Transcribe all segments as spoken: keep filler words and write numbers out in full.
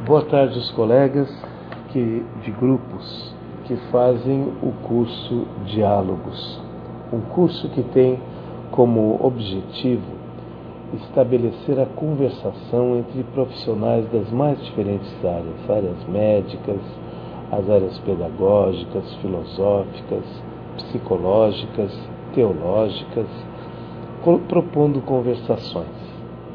Boa tarde aos colegas que, de grupos que fazem o curso Diálogos. Um curso que tem como objetivo estabelecer a conversação entre profissionais das mais diferentes áreas, áreas médicas, as áreas pedagógicas, filosóficas, psicológicas, teológicas, propondo conversações.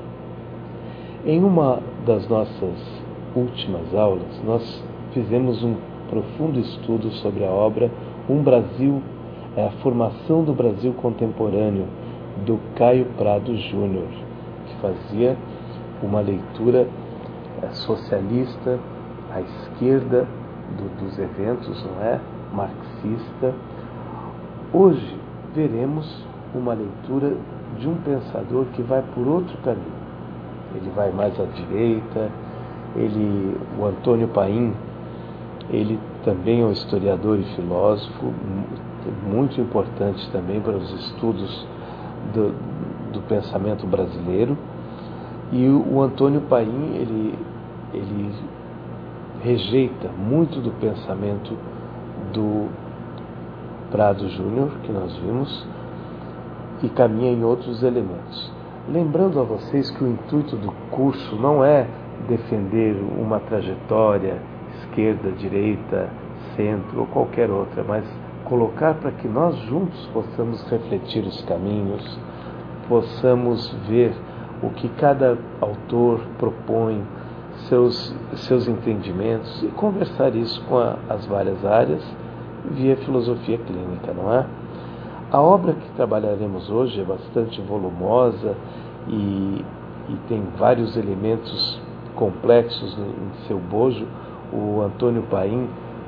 Em uma das nossas últimas aulas, nós fizemos um profundo estudo sobre a obra Um Brasil, é a formação do Brasil contemporâneo, do Caio Prado Júnior, que fazia uma leitura é, socialista, à esquerda do, dos eventos, não é? Marxista. Hoje veremos uma leitura de um pensador que vai por outro caminho. Ele vai mais à direita. Ele, o Antônio Paim, ele também é um historiador e filósofo muito importante também para os estudos do, do pensamento brasileiro. E o, o Antônio Paim, ele, ele rejeita muito do pensamento do Prado Júnior, que nós vimos, e caminha em outros elementos. Lembrando a vocês que o intuito do curso não é defender uma trajetória esquerda, direita, centro ou qualquer outra, mas colocar para que nós juntos possamos refletir os caminhos, possamos ver o que cada autor propõe, seus, seus entendimentos, e conversar isso com a, as várias áreas via filosofia clínica, não é? A obra que trabalharemos hoje é bastante volumosa e, e tem vários elementos complexos em seu bojo. O Antônio Paim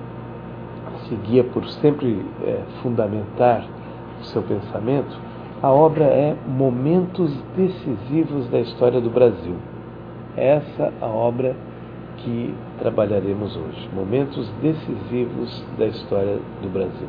seguia por sempre é, fundamentar o seu pensamento. A obra é Momentos Decisivos da História do Brasil. Essa é a obra que trabalharemos hoje. Momentos Decisivos da História do Brasil.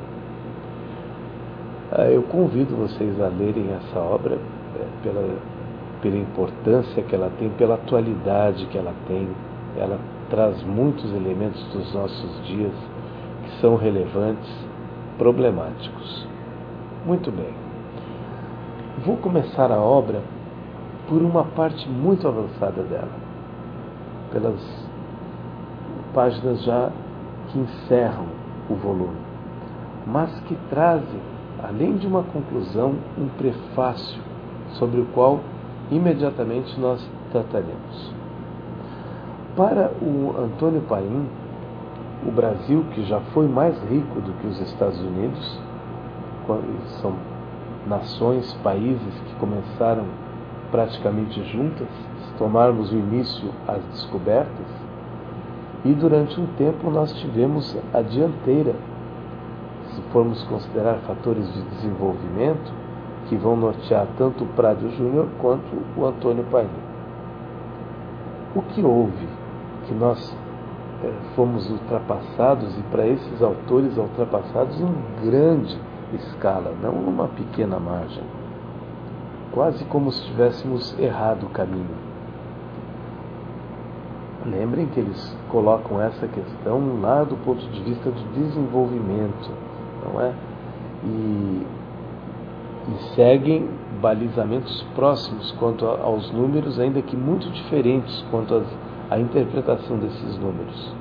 Eu convido vocês a lerem essa obra é, pela, pela importância que ela tem, pela atualidade que ela tem. Ela traz muitos elementos dos nossos dias que são relevantes, problemáticos. Muito bem. Vou começar a obra por uma parte muito avançada dela, pelas páginas já que encerram o volume, mas que trazem, além de uma conclusão, um prefácio sobre o qual imediatamente nós trataremos. Para o Antônio Paim, o Brasil, que já foi mais rico do que os Estados Unidos, são nações, países que começaram praticamente juntas, se tomarmos o início às descobertas, e durante um tempo nós tivemos a dianteira, se formos considerar fatores de desenvolvimento que vão nortear tanto o Prado Júnior quanto o Antônio Paim. O que houve que nós é, fomos ultrapassados, e para esses autores ultrapassados em grande escala, não numa pequena margem, quase como se tivéssemos errado o caminho. Lembrem que eles colocam essa questão lá do ponto de vista do desenvolvimento, não é? E, e seguem balizamentos próximos quanto a, aos números, ainda que muito diferentes quanto às, à interpretação desses números.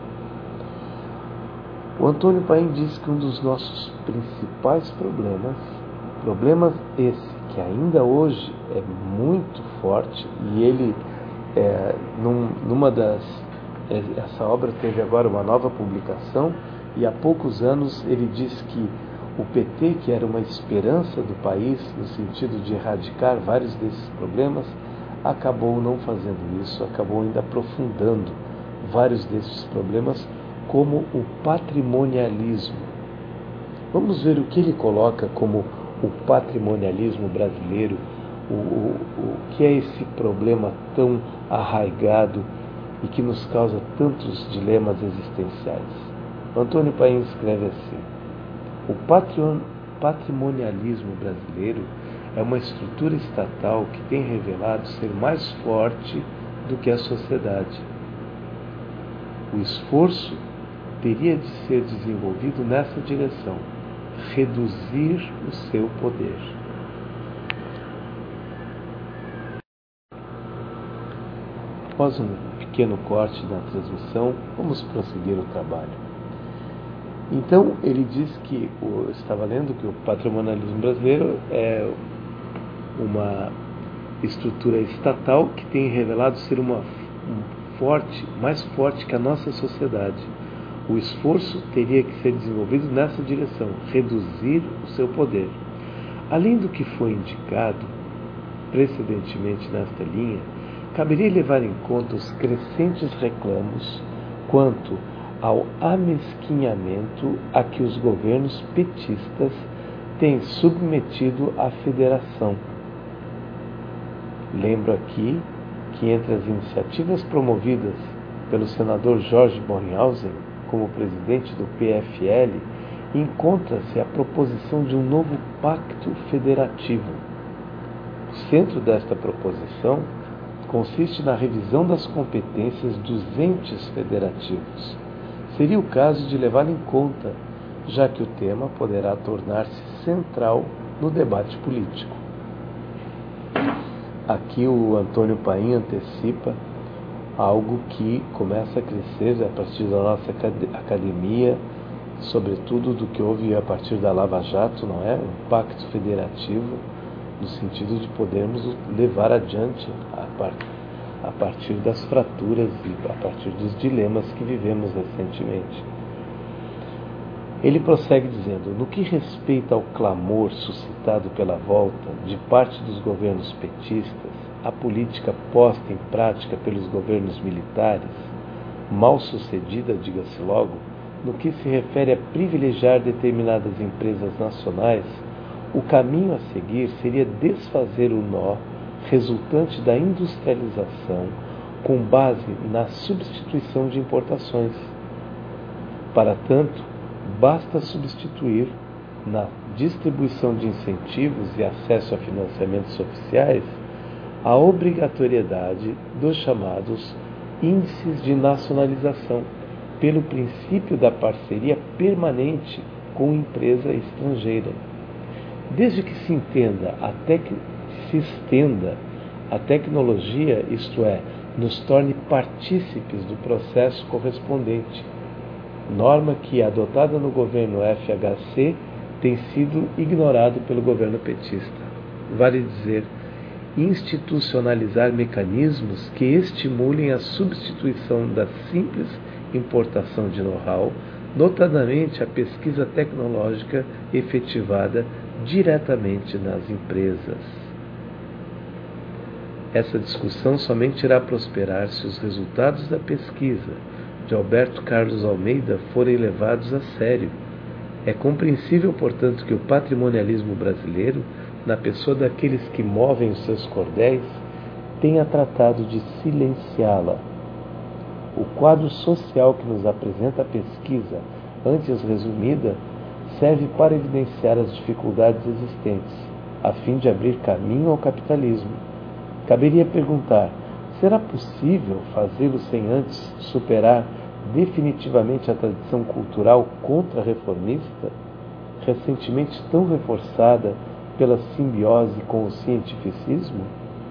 O Antônio Paim diz que um dos nossos principais problemas, problemas esse que ainda hoje é muito forte, e ele, é, num, numa das, essa obra teve agora uma nova publicação, e há poucos anos ele diz que o P T, que era uma esperança do país, no sentido de erradicar vários desses problemas, acabou não fazendo isso, acabou ainda aprofundando vários desses problemas, como o patrimonialismo. Vamos ver o que ele coloca como o patrimonialismo brasileiro, o, o, o que é esse problema tão arraigado e que nos causa tantos dilemas existenciais. Antônio Paim escreve assim: o patrimonialismo brasileiro é uma estrutura estatal que tem revelado ser mais forte do que a sociedade. O esforço teria de ser desenvolvido nessa direção, reduzir o seu poder. Após um pequeno corte na transmissão, vamos prosseguir o trabalho. Então, ele diz que, eu estava lendo que o patrimonialismo brasileiro é uma estrutura estatal que tem revelado ser uma um forte, mais forte que a nossa sociedade. O esforço teria que ser desenvolvido nessa direção, reduzir o seu poder. Além do que foi indicado precedentemente nesta linha, caberia levar em conta os crescentes reclamos quanto ao amesquinhamento a que os governos petistas têm submetido a federação. Lembro aqui que entre as iniciativas promovidas pelo senador Jorge Bornhausen como presidente do P F L, encontra-se a proposição de um novo pacto federativo. O centro desta proposição consiste na revisão das competências dos entes federativos. Seria o caso de levá-lo em conta, já que o tema poderá tornar-se central no debate político. Aqui o Antônio Paim antecipa algo que começa a crescer a partir da nossa academia, sobretudo do que houve a partir da Lava Jato, não é? Um pacto federativo, no sentido de podermos levar adiante a, par a partir das fraturas e a partir dos dilemas que vivemos recentemente. Ele prossegue dizendo: no que respeita ao clamor suscitado pela volta de parte dos governos petistas, a política posta em prática pelos governos militares, mal sucedida, diga-se logo, no que se refere a privilegiar determinadas empresas nacionais, o caminho a seguir seria desfazer o nó resultante da industrialização com base na substituição de importações. Para tanto, basta substituir, na distribuição de incentivos e acesso a financiamentos oficiais, a obrigatoriedade dos chamados índices de nacionalização, pelo princípio da parceria permanente com empresa estrangeira. Desde que se entenda a tec... se estenda a tecnologia, isto é, nos torne partícipes do processo correspondente, norma que, adotada no governo F H C, tem sido ignorado pelo governo petista. Vale dizer, institucionalizar mecanismos que estimulem a substituição da simples importação de know-how, notadamente a pesquisa tecnológica efetivada diretamente nas empresas. Essa discussão somente irá prosperar se os resultados da pesquisa de Alberto Carlos Almeida forem levados a sério. É compreensível, portanto, que o patrimonialismo brasileiro, na pessoa daqueles que movem os seus cordéis, tenha tratado de silenciá-la. O quadro social que nos apresenta a pesquisa, antes resumida, serve para evidenciar as dificuldades existentes, a fim de abrir caminho ao capitalismo. Caberia perguntar: será possível fazê-lo sem antes superar definitivamente a tradição cultural contra-reformista, recentemente tão reforçada pela simbiose com o cientificismo?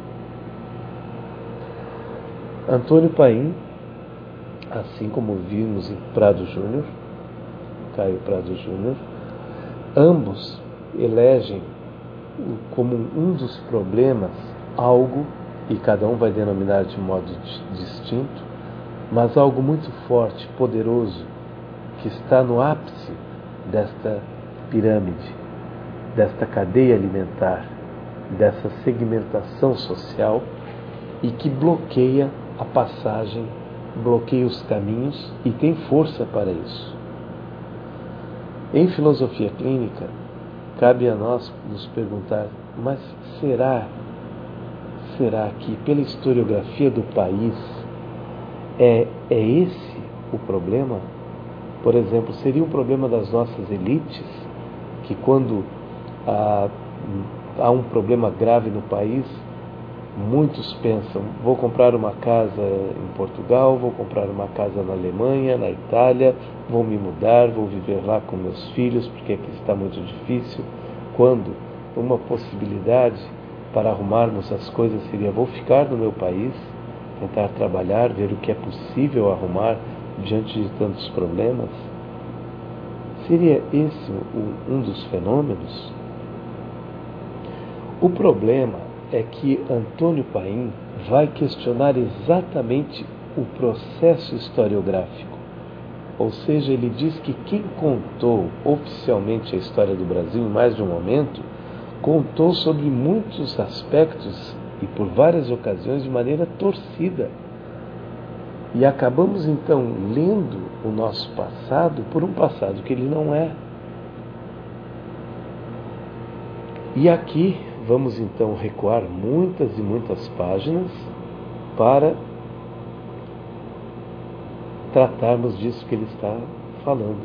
Antônio Paim, assim como vimos em Prado Júnior, Caio Prado Júnior, ambos elegem como um dos problemas algo, e cada um vai denominar de modo distinto, mas algo muito forte, poderoso, que está no ápice desta pirâmide, desta cadeia alimentar, dessa segmentação social, e que bloqueia a passagem, bloqueia os caminhos e tem força para isso. Em filosofia clínica, cabe a nós nos perguntar: mas será, será que pela historiografia do país é, é esse o problema? Por exemplo, seria um problema das nossas elites, que quando há, há um problema grave no país, Muitos pensam, vou comprar uma casa em Portugal, vou comprar uma casa na Alemanha, na Itália, vou me mudar, vou viver lá com meus filhos, porque aqui está muito difícil. Quando uma possibilidade para arrumarmos as coisas seria, vou ficar no meu país, tentar trabalhar, ver o que é possível arrumar diante de tantos problemas. Seria esse um dos fenômenos? O problema é que Antônio Paim vai questionar exatamente o processo historiográfico. Ou seja, ele diz que quem contou oficialmente a história do Brasil em mais de um momento, contou sobre muitos aspectos e por várias ocasiões de maneira torcida. E acabamos então lendo o nosso passado por um passado que ele não é. E aqui vamos então recuar muitas e muitas páginas para tratarmos disso que ele está falando.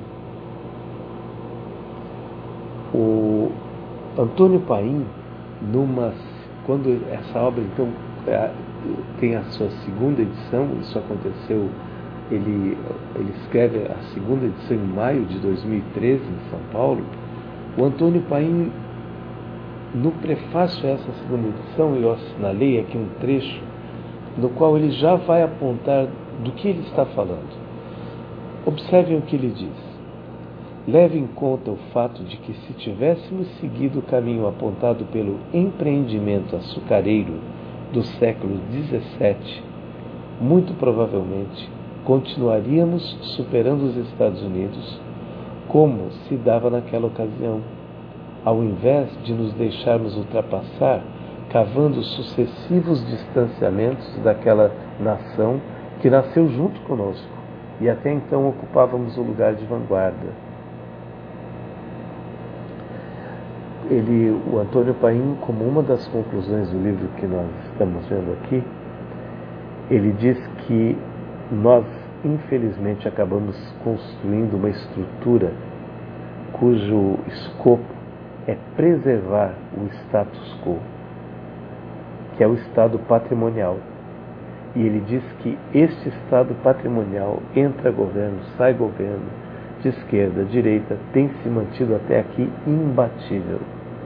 O Antônio Paim, numa, quando essa obra então tem a sua segunda edição, isso aconteceu, ele, ele escreve a segunda edição em maio de dois mil e treze em São Paulo. O Antônio Paim, no prefácio a essa segunda edição, eu assinalei aqui um trecho no qual ele já vai apontar do que ele está falando. Observem o que ele diz. Leve em conta o fato de que, se tivéssemos seguido o caminho apontado pelo empreendimento açucareiro do século dezessete, muito provavelmente continuaríamos superando os Estados Unidos, como se dava naquela ocasião, ao invés de nos deixarmos ultrapassar, cavando sucessivos distanciamentos daquela nação que nasceu junto conosco e até então ocupávamos o lugar de vanguarda. Ele, o Antônio Paim, como uma das conclusões do livro que nós estamos vendo aqui, ele diz que nós, infelizmente, acabamos construindo uma estrutura cujo escopo é preservar o status quo, que é o estado patrimonial. E ele diz que este estado patrimonial, entra governo, sai governo, de esquerda, direita, tem se mantido até aqui imbatível.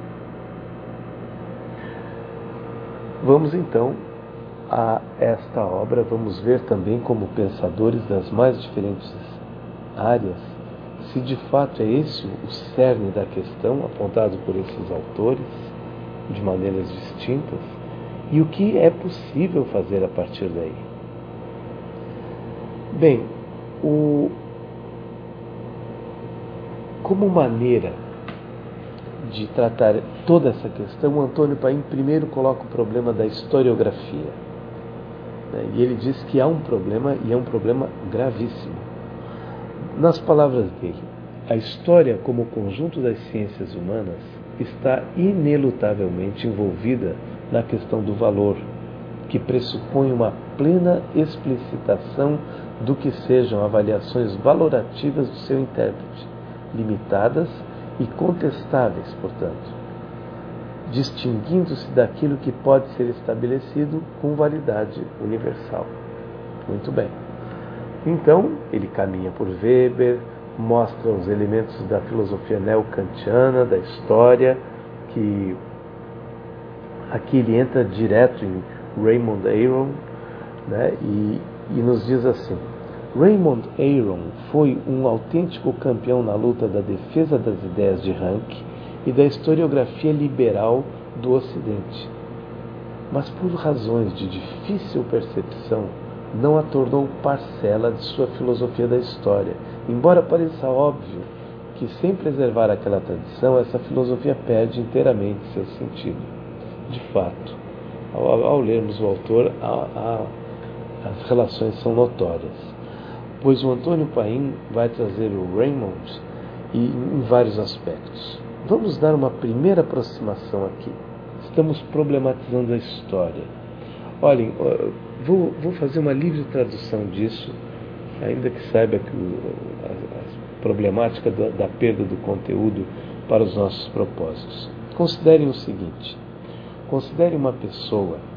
Vamos então a esta obra, vamos ver também como pensadores das mais diferentes áreas, se de fato é esse o cerne da questão apontado por esses autores, de maneiras distintas, e o que é possível fazer a partir daí. Bem, o... como maneira de tratar toda essa questão, o Antônio Paim primeiro coloca o problema da historiografia. Né? E ele diz que há um problema, e é um problema gravíssimo. Nas palavras dele, a história, como conjunto das ciências humanas, está inelutavelmente envolvida na questão do valor, que pressupõe uma plena explicitação do que sejam avaliações valorativas do seu intérprete, limitadas e contestáveis, portanto, distinguindo-se daquilo que pode ser estabelecido com validade universal. Muito bem. Então, ele caminha por Weber, mostra os elementos da filosofia neo-kantiana, da história, que aqui ele entra direto em Raymond Aron, né, e, e nos diz assim: Raymond Aron foi um autêntico campeão na luta da defesa das ideias de Ranke e da historiografia liberal do Ocidente, mas por razões de difícil percepção não a tornou parcela de sua filosofia da história, embora pareça óbvio que, sem preservar aquela tradição, essa filosofia perde inteiramente seu sentido. De fato, ao, ao lermos o autor, a, a, as relações são notórias, pois o Antônio Paim vai trazer o Raymond e, em vários aspectos. Vamos dar uma primeira aproximação aqui. Estamos problematizando a história. Olhem, vou, vou fazer uma livre tradução disso, ainda que saiba que o, a, a problemática da, da perda do conteúdo para os nossos propósitos. Considerem o seguinte: considere uma pessoa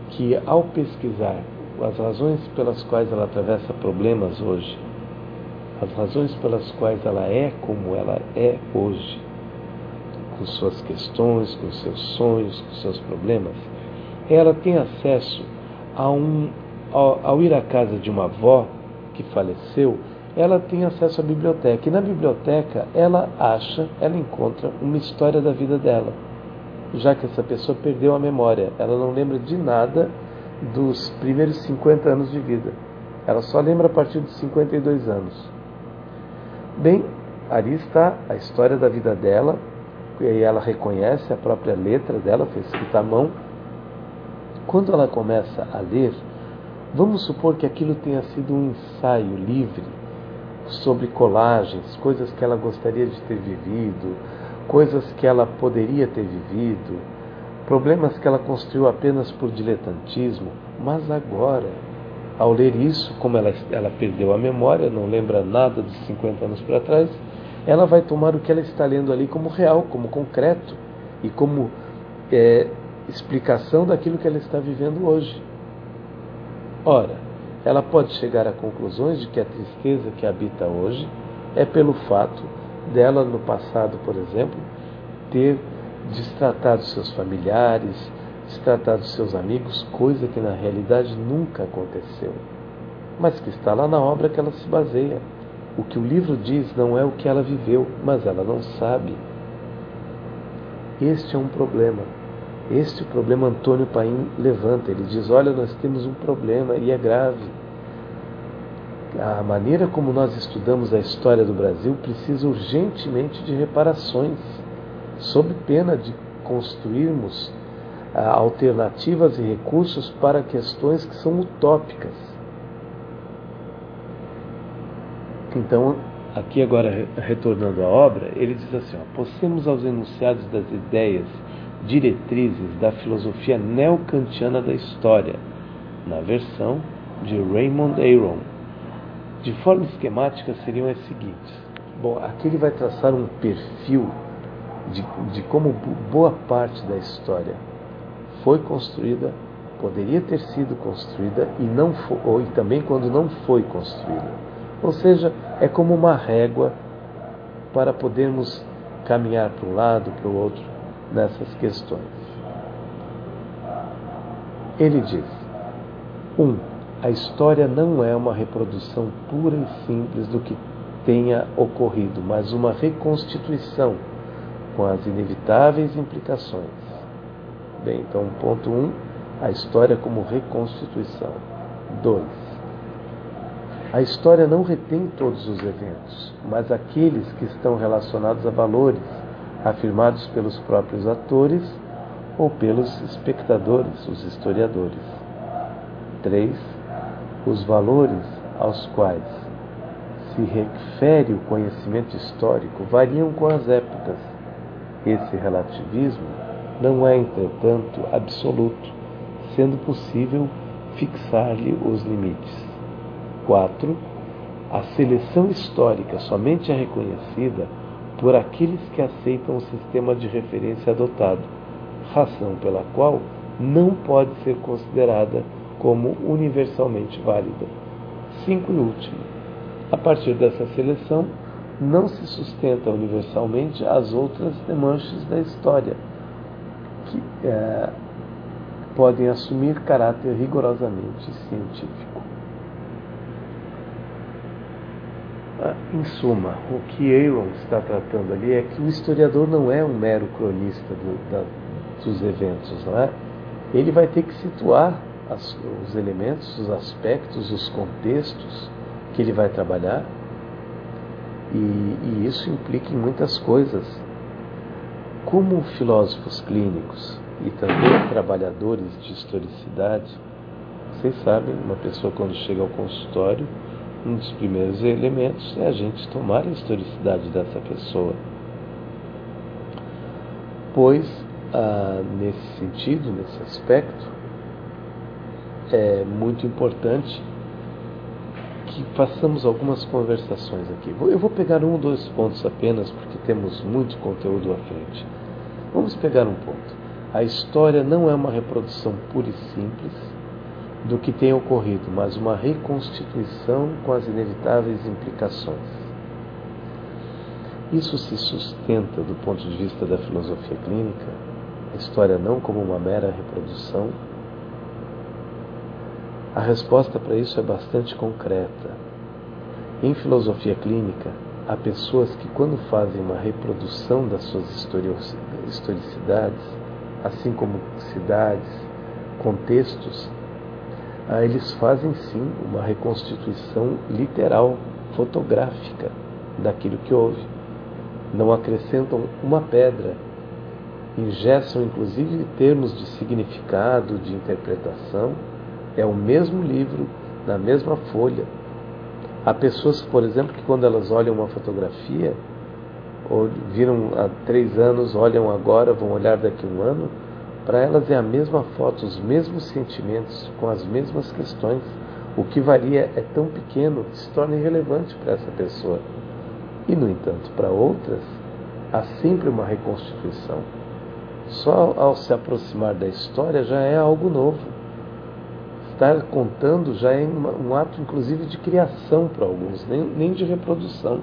que, ao pesquisar as razões pelas quais ela atravessa problemas hoje, as razões pelas quais ela é como ela é hoje, com suas questões, com seus sonhos, com seus problemas, ela tem acesso a um, ao, ao ir à casa de uma avó que faleceu, ela tem acesso à biblioteca. E na biblioteca ela acha, ela encontra uma história da vida dela, já que essa pessoa perdeu a memória. Ela não lembra de nada dos primeiros cinquenta anos de vida. Ela só lembra a partir dos cinquenta e dois anos. Bem, ali está a história da vida dela, e aí ela reconhece a própria letra dela, foi escrita à mão. Quando ela começa a ler, vamos supor que aquilo tenha sido um ensaio livre sobre colagens, coisas que ela gostaria de ter vivido, coisas que ela poderia ter vivido, problemas que ela construiu apenas por diletantismo. Mas agora, ao ler isso, como ela, ela perdeu a memória, não lembra nada dos cinquenta anos para trás, ela vai tomar o que ela está lendo ali como real, como concreto e como é, explicação daquilo que ela está vivendo hoje. Ora, ela pode chegar a conclusões de que a tristeza que habita hoje é pelo fato dela, no passado, por exemplo, ter destratado seus familiares, destratado seus amigos, coisa que na realidade nunca aconteceu, mas que está lá na obra que ela se baseia. O que o livro diz não é o que ela viveu, mas ela não sabe. Este é um problema. Este problema Antônio Paim levanta. Ele diz, olha, nós temos um problema e é grave. A maneira como nós estudamos a história do Brasil precisa urgentemente de reparações, sob pena de construirmos ah, alternativas e recursos para questões que são utópicas. Então, aqui agora, retornando à obra, ele diz assim, ó, possamos aos enunciados das ideias diretrizes da filosofia neocantiana da história, na versão de Raymond Aron. De forma esquemática seriam as seguintes. Bom, aqui ele vai traçar um perfil de, de como boa parte da história foi construída, poderia ter sido construída e, não foi, ou, e também quando não foi construída. Ou seja, é como uma régua para podermos caminhar para um lado, para o outro, nessas questões. Ele diz, um, a história não é uma reprodução pura e simples do que tenha ocorrido, mas uma reconstituição com as inevitáveis implicações. Bem, então, ponto um, a história como reconstituição. Dois, a história não retém todos os eventos, mas aqueles que estão relacionados a valores afirmados pelos próprios atores ou pelos espectadores, os historiadores. Três, os valores aos quais se refere o conhecimento histórico variam com as épocas. Esse relativismo não é, entretanto, absoluto, sendo possível fixar-lhe os limites. Quatro, a seleção histórica somente é reconhecida por aqueles que aceitam o sistema de referência adotado, razão pela qual não pode ser considerada como universalmente válida. Cinco e último, a partir dessa seleção, não se sustenta universalmente as outras demanches da história, que é, podem assumir caráter rigorosamente científico. Em suma, o que Aron está tratando ali é que o historiador não é um mero cronista do, da, dos eventos, não é? Ele vai ter que situar as, os elementos, os aspectos, os contextos que ele vai trabalhar, e, e isso implica em muitas coisas. Como filósofos clínicos e também trabalhadores de historicidade, vocês sabem, uma pessoa quando chega ao consultório, um dos primeiros elementos é a gente tomar a historicidade dessa pessoa. Pois, ah, nesse sentido, nesse aspecto, é muito importante que façamos algumas conversações aqui. Eu vou pegar um ou dois pontos apenas, porque temos muito conteúdo à frente. Vamos pegar um ponto. A história não é uma reprodução pura e simples do que tem ocorrido, mas uma reconstituição com as inevitáveis implicações. Isso se sustenta do ponto de vista da filosofia clínica, a história não como uma mera reprodução. A resposta para isso é bastante concreta. Em filosofia clínica, há pessoas que, quando fazem uma reprodução das suas historicidades, assim como cidades, contextos, eles fazem sim uma reconstituição literal, fotográfica daquilo que houve. Não acrescentam uma pedra, ingessam inclusive termos de significado, de interpretação. É o mesmo livro, na mesma folha. Há pessoas, por exemplo, que quando elas olham uma fotografia, ou viram há três anos, olham agora, vão olhar daqui a um ano, para elas é a mesma foto, os mesmos sentimentos, com as mesmas questões. O que varia é tão pequeno que se torna irrelevante para essa pessoa. E, no entanto, para outras, há sempre uma reconstituição. Só ao se aproximar da história já é algo novo. Estar contando já é um ato, inclusive, de criação para alguns, nem, nem de reprodução.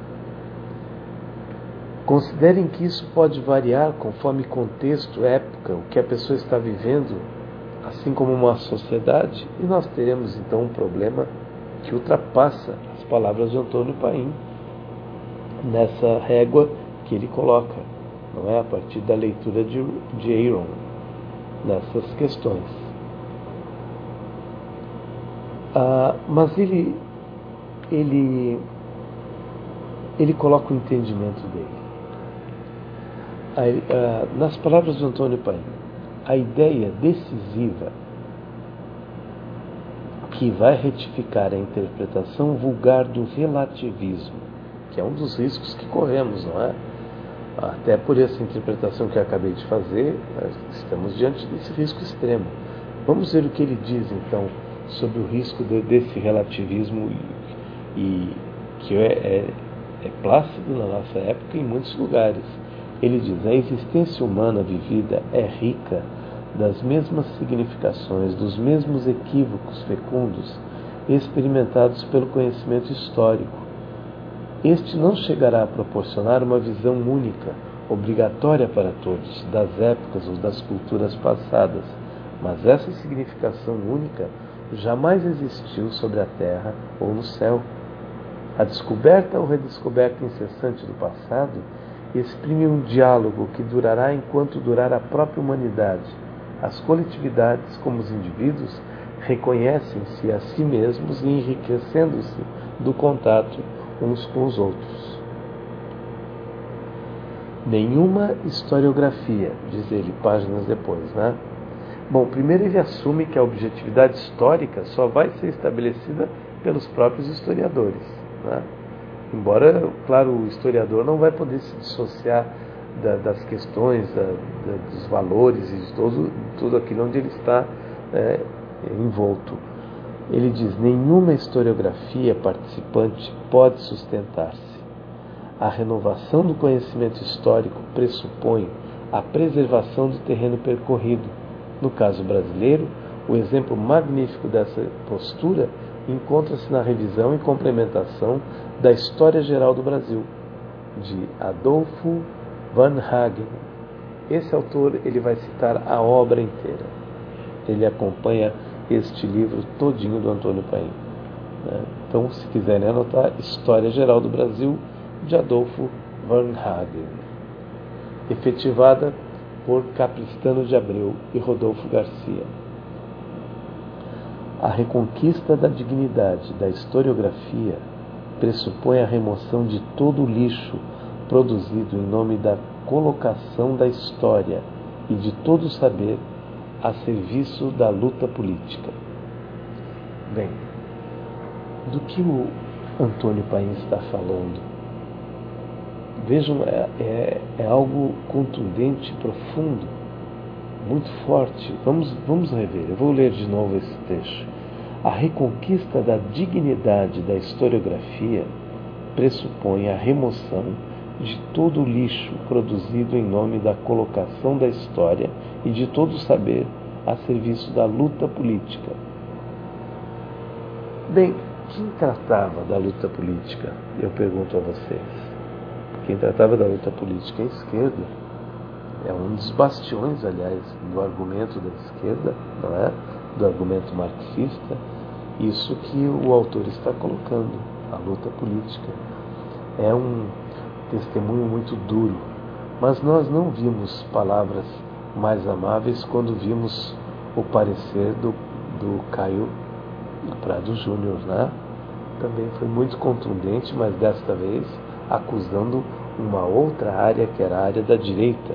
Considerem que isso pode variar conforme contexto, época, o que a pessoa está vivendo, assim como uma sociedade, e nós teremos então um problema que ultrapassa as palavras de Antônio Paim nessa régua que ele coloca, não é, a partir da leitura de, de Aaron nessas questões. Ah, mas ele, ele, ele coloca o entendimento dele. A, a, nas palavras de Antônio Paim, a ideia decisiva que vai retificar a interpretação vulgar do relativismo, que é um dos riscos que corremos, não é? Até por essa interpretação que eu acabei de fazer, estamos diante desse risco extremo. Vamos ver o que ele diz, então, sobre o risco de, desse relativismo e, e que é, é, é plácido na nossa época em muitos lugares. Ele diz: a existência humana vivida é rica das mesmas significações, dos mesmos equívocos fecundos experimentados pelo conhecimento histórico. Este não chegará a proporcionar uma visão única, obrigatória para todos, das épocas ou das culturas passadas, mas essa significação única jamais existiu sobre a terra ou no céu. A descoberta ou redescoberta incessante do passado exprime um diálogo que durará enquanto durar a própria humanidade. As coletividades, como os indivíduos, reconhecem-se a si mesmos e enriquecendo-se do contato uns com os outros. Nenhuma historiografia, diz ele páginas depois, né? Bom, primeiro ele assume que a objetividade histórica só vai ser estabelecida pelos próprios historiadores, né? Embora, claro, o historiador não vai poder se dissociar da, das questões, da, da, dos valores e de todo, tudo aquilo onde ele está é, envolto. Ele diz: nenhuma historiografia participante pode sustentar-se. A renovação do conhecimento histórico pressupõe a preservação do terreno percorrido. No caso brasileiro, o exemplo magnífico dessa postura encontra-se na revisão e complementação da História Geral do Brasil, de Adolfo Van Hagen. Esse autor ele vai citar a obra inteira. Ele acompanha este livro todinho do Antônio Paim. Então, se quiserem anotar, História Geral do Brasil, de Adolfo Van Hagen, efetivada por Capistrano de Abreu e Rodolfo Garcia. A reconquista da dignidade da historiografia pressupõe a remoção de todo o lixo produzido em nome da colocação da história e de todo o saber a serviço da luta política. Bem, do que o Antônio Paim está falando? Vejam, é, é, é algo contundente, profundo, muito forte. Vamos, vamos rever, eu vou ler de novo esse trecho. A reconquista da dignidade da historiografia pressupõe a remoção de todo o lixo produzido em nome da colocação da história e de todo o saber a serviço da luta política. Bem, quem tratava da luta política? Eu pergunto a vocês. Quem tratava da luta política é a esquerda. É um dos bastiões, aliás, do argumento da esquerda, não é? Do argumento marxista. Isso que o autor está colocando, a luta política. É um testemunho muito duro, mas nós não vimos palavras mais amáveis quando vimos o parecer do, do Caio Prado Júnior, né? Também foi muito contundente, mas desta vez acusando uma outra área, que era a área da direita.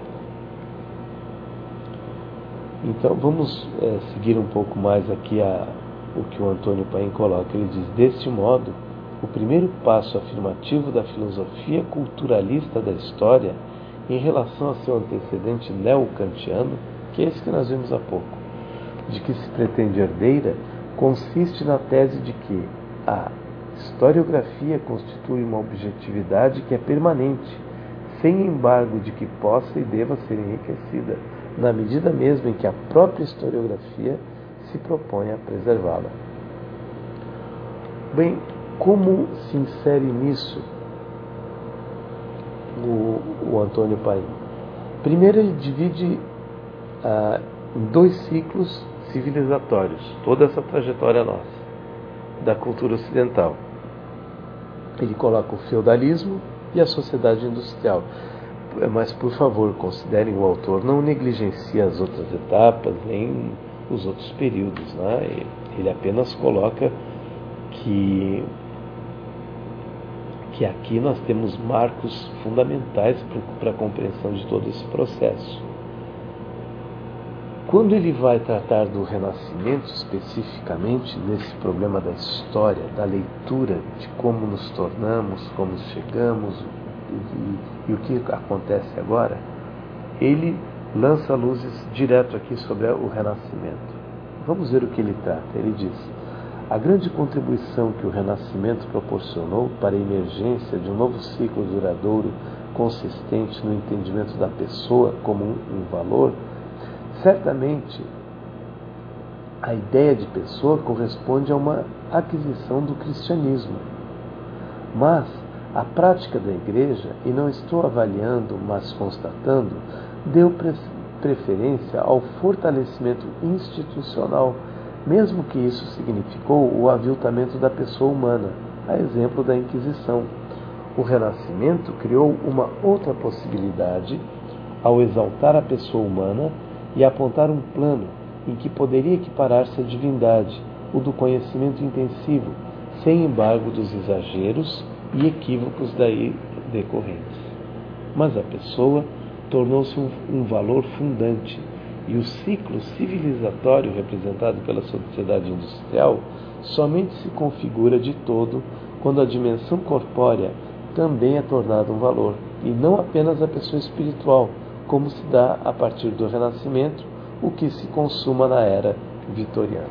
Então vamos é, seguir um pouco mais aqui a, o que o Antônio Paim coloca. Ele diz: deste modo, o primeiro passo afirmativo da filosofia culturalista da história em relação ao seu antecedente neo-kantiano, que é esse que nós vimos há pouco, de que se pretende herdeira, consiste na tese de que a historiografia constitui uma objetividade que é permanente, sem embargo de que possa e deva ser enriquecida, na medida mesmo em que a própria historiografia se propõe a preservá-la. Bem, como se insere nisso o, o Antônio Paim? Primeiro, ele divide ah, em dois ciclos civilizatórios toda essa trajetória nossa, da cultura ocidental. Ele coloca o feudalismo e a sociedade industrial. Mas, por favor, considerem o autor, não negligencia as outras etapas, nem os outros períodos, né? Ele apenas coloca que, que aqui nós temos marcos fundamentais para a compreensão de todo esse processo. Quando ele vai tratar do Renascimento, especificamente nesse problema da história, da leitura, de como nos tornamos, como chegamos e, e o que acontece agora, ele lança luzes direto aqui sobre o Renascimento. Vamos ver o que ele trata. Ele diz: a grande contribuição que o Renascimento proporcionou para a emergência de um novo ciclo duradouro, consistente no entendimento da pessoa como um, um valor, certamente a ideia de pessoa corresponde a uma aquisição do cristianismo. Mas a prática da igreja, e não estou avaliando, mas constatando, deu preferência ao fortalecimento institucional, mesmo que isso significou o aviltamento da pessoa humana, a exemplo da Inquisição. O Renascimento criou uma outra possibilidade ao exaltar a pessoa humana e apontar um plano em que poderia equiparar-se à divindade, o do conhecimento intensivo, sem embargo dos exageros e equívocos daí decorrentes. Mas a pessoa tornou-se um, um valor fundante, e o ciclo civilizatório representado pela sociedade industrial somente se configura de todo quando a dimensão corpórea também é tornada um valor, e não apenas a pessoa espiritual, como se dá a partir do Renascimento, o que se consuma na era vitoriana.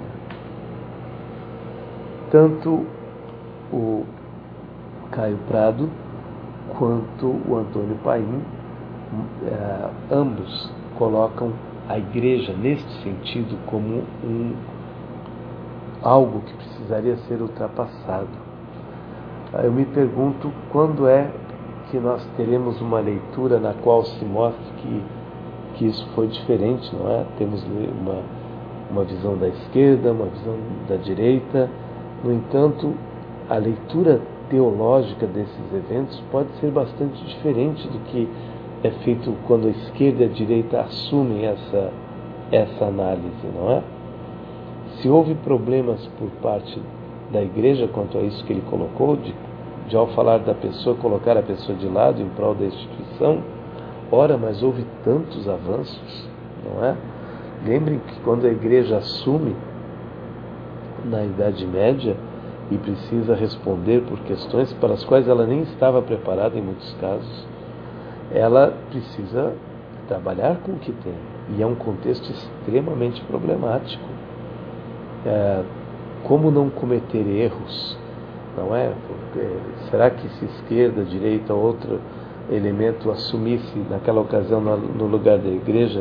Tanto o Caio Prado quanto o Antônio Paim, eh, ambos colocam a igreja neste sentido como um, algo que precisaria ser ultrapassado. Eu me pergunto quando é que nós teremos uma leitura na qual se mostre que, que isso foi diferente, não é? Temos uma, uma visão da esquerda, uma visão da direita. No entanto, a leitura teológica desses eventos pode ser bastante diferente do que é feito quando a esquerda e a direita assumem essa, essa análise, não é? Se houve problemas por parte da igreja quanto a isso que ele colocou, de, de ao falar da pessoa, colocar a pessoa de lado em prol da instituição, ora, mas houve tantos avanços, não é? Lembrem que quando a igreja assume na Idade Média e precisa responder por questões para as quais ela nem estava preparada em muitos casos, ela precisa trabalhar com o que tem. E é um contexto extremamente problemático. É, como não cometer erros, não é? Porque, será que se esquerda, direita, outro elemento assumisse naquela ocasião no lugar da igreja,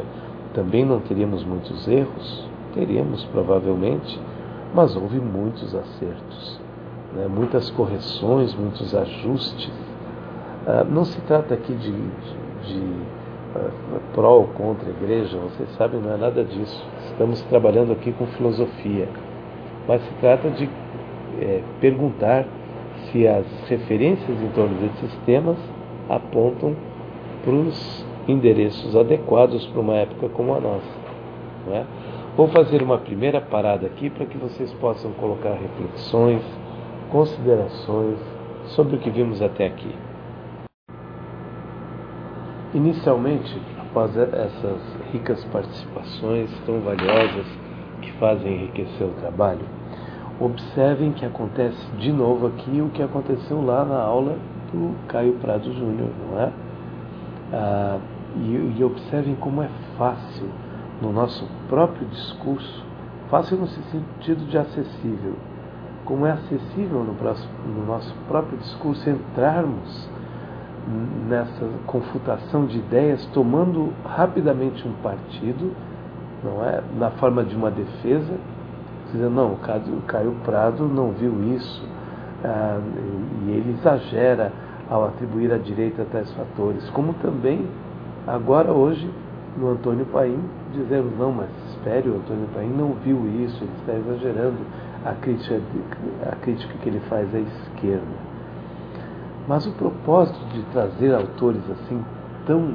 Também não teríamos muitos erros? Teríamos, provavelmente, mas houve muitos acertos, né? Muitas correções, muitos ajustes. Ah, não se trata aqui de, de, de uh, pró ou contra a igreja, vocês sabem, não é nada disso. Estamos trabalhando aqui com filosofia, mas se trata de é, perguntar se as referências em torno desses temas apontam para os endereços adequados para uma época como a nossa, não é? Vou fazer uma primeira parada aqui para que vocês possam colocar reflexões, considerações sobre o que vimos até aqui. Inicialmente, após essas ricas participações tão valiosas que fazem enriquecer o trabalho, observem que acontece de novo aqui o que aconteceu lá na aula do Caio Prado Júnior, não é? Ah, e, e observem como é fácil no nosso próprio discurso, fácil no sentido de acessível, como é acessível no, próximo, no nosso próprio discurso entrarmos nessa confutação de ideias, tomando rapidamente um partido, não é, na forma de uma defesa, dizendo, não, o Caio Prado não viu isso, ah, e ele exagera ao atribuir à direita tais fatores, como também agora hoje no Antônio Paim dizemos, não, mas espere, o Antônio Paim não viu isso, ele está exagerando a crítica, a crítica que ele faz à esquerda. Mas o propósito de trazer autores assim tão,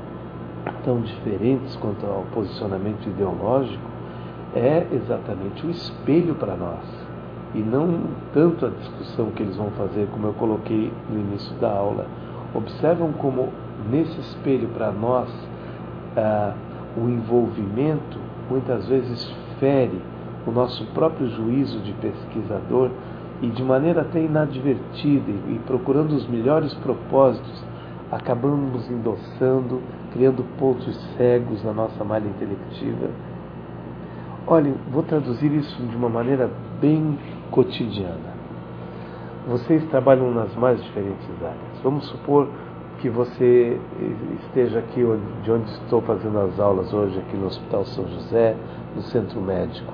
tão diferentes quanto ao posicionamento ideológico é exatamente o espelho para nós, e não tanto a discussão que eles vão fazer, como eu coloquei no início da aula. Observam como nesse espelho para nós ah, o envolvimento muitas vezes fere o nosso próprio juízo de pesquisador, e de maneira até inadvertida e procurando os melhores propósitos, acabamos endossando, criando pontos cegos na nossa malha intelectiva. Olhem, vou traduzir isso de uma maneira bem cotidiana. Vocês trabalham nas mais diferentes áreas. Vamos supor que você esteja aqui de onde estou fazendo as aulas hoje, aqui no Hospital São José, no Centro Médico.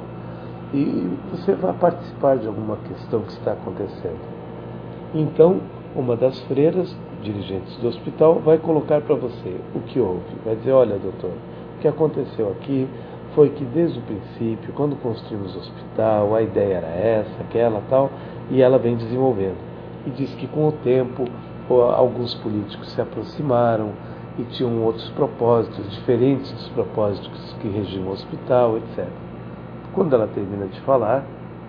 E você vai participar de alguma questão que está acontecendo. Então, uma das freiras, dirigentes do hospital, vai colocar para você o que houve. Vai dizer, olha, doutor, o que aconteceu aqui foi que desde o princípio, quando construímos o hospital, a ideia era essa, aquela, tal, e ela vem desenvolvendo. E diz que com o tempo, alguns políticos se aproximaram e tinham outros propósitos, diferentes dos propósitos que regiam o hospital, etcétera. Quando ela termina de falar,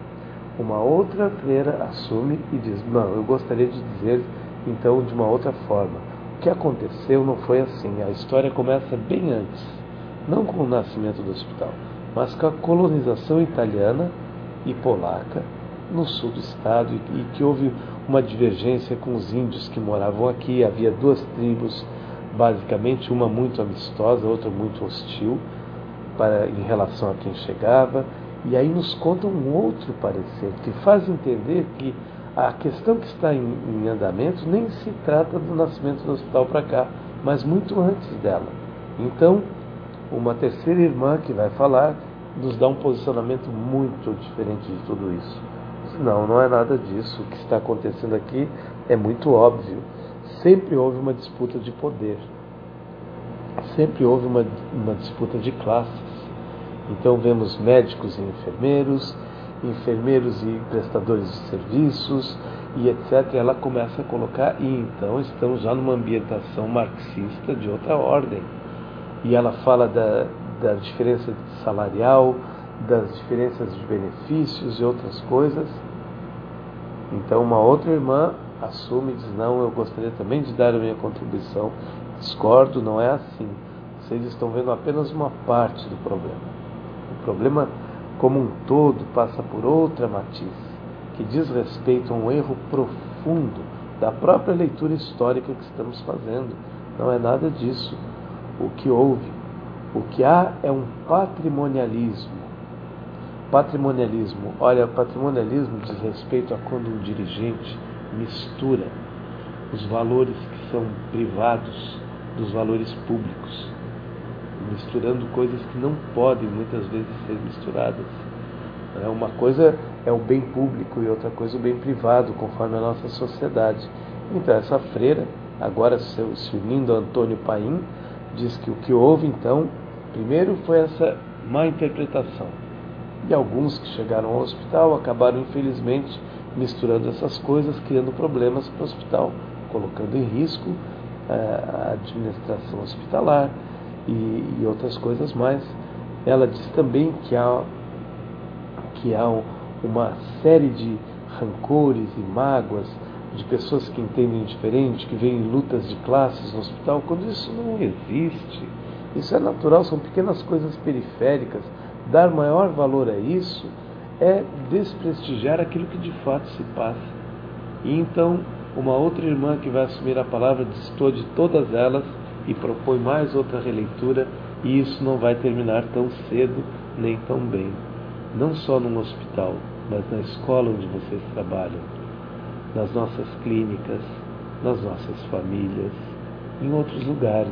uma outra freira assume e diz, não, eu gostaria de dizer então de uma outra forma. O que aconteceu não foi assim, a história começa bem antes, não com o nascimento do hospital, mas com a colonização italiana e polaca no sul do estado, e, e que houve uma divergência com os índios que moravam aqui. Havia duas tribos, basicamente, uma muito amistosa, outra muito hostil, Para, em relação a quem chegava, e aí nos conta um outro parecer, que faz entender que a questão que está em, em andamento nem se trata do nascimento do hospital para cá, mas muito antes dela. Então, uma terceira irmã que vai falar nos dá um posicionamento muito diferente de tudo isso. Não, não é nada disso. O que está acontecendo aqui é muito óbvio. Sempre houve uma disputa de poder. Sempre houve uma, uma disputa de classes. Então vemos médicos e enfermeiros, enfermeiros e prestadores de serviços, e etcétera. Ela começa a colocar, e então estamos já numa ambientação marxista de outra ordem. E ela fala da, da diferença salarial, das diferenças de benefícios e outras coisas. Então uma outra irmã assume e diz, não, eu gostaria também de dar a minha contribuição. Discordo, não é assim. Vocês estão vendo apenas uma parte do problema. O problema como um todo passa por outra matiz, que diz respeito a um erro profundo da própria leitura histórica que estamos fazendo. Não é nada disso. O que houve, o que há é um patrimonialismo. Patrimonialismo, olha, patrimonialismo diz respeito a quando um dirigente mistura os valores que são privados dos valores públicos. misturando coisas que não podem muitas vezes ser misturadas. Uma coisa é o bem público e outra coisa o bem privado, conforme a nossa sociedade. Então essa freira, agora se unindo a Antônio Paim, diz que o que houve então, primeiro foi essa má interpretação. E alguns que chegaram ao hospital acabaram infelizmente misturando essas coisas, criando problemas para o hospital, colocando em risco a administração hospitalar e, e outras coisas mais. Ela diz também que há, que há uma série de rancores e mágoas de pessoas que entendem diferente, que veem lutas de classes no hospital, quando isso não existe. Isso é natural, são pequenas coisas periféricas. Dar maior valor a isso é desprestigiar aquilo que de fato se passa. E então, uma outra irmã que vai assumir a palavra distou de todas elas e propõe mais outra releitura, e isso não vai terminar tão cedo nem tão bem. Não só num hospital, mas na escola onde vocês trabalham, nas nossas clínicas, nas nossas famílias, em outros lugares.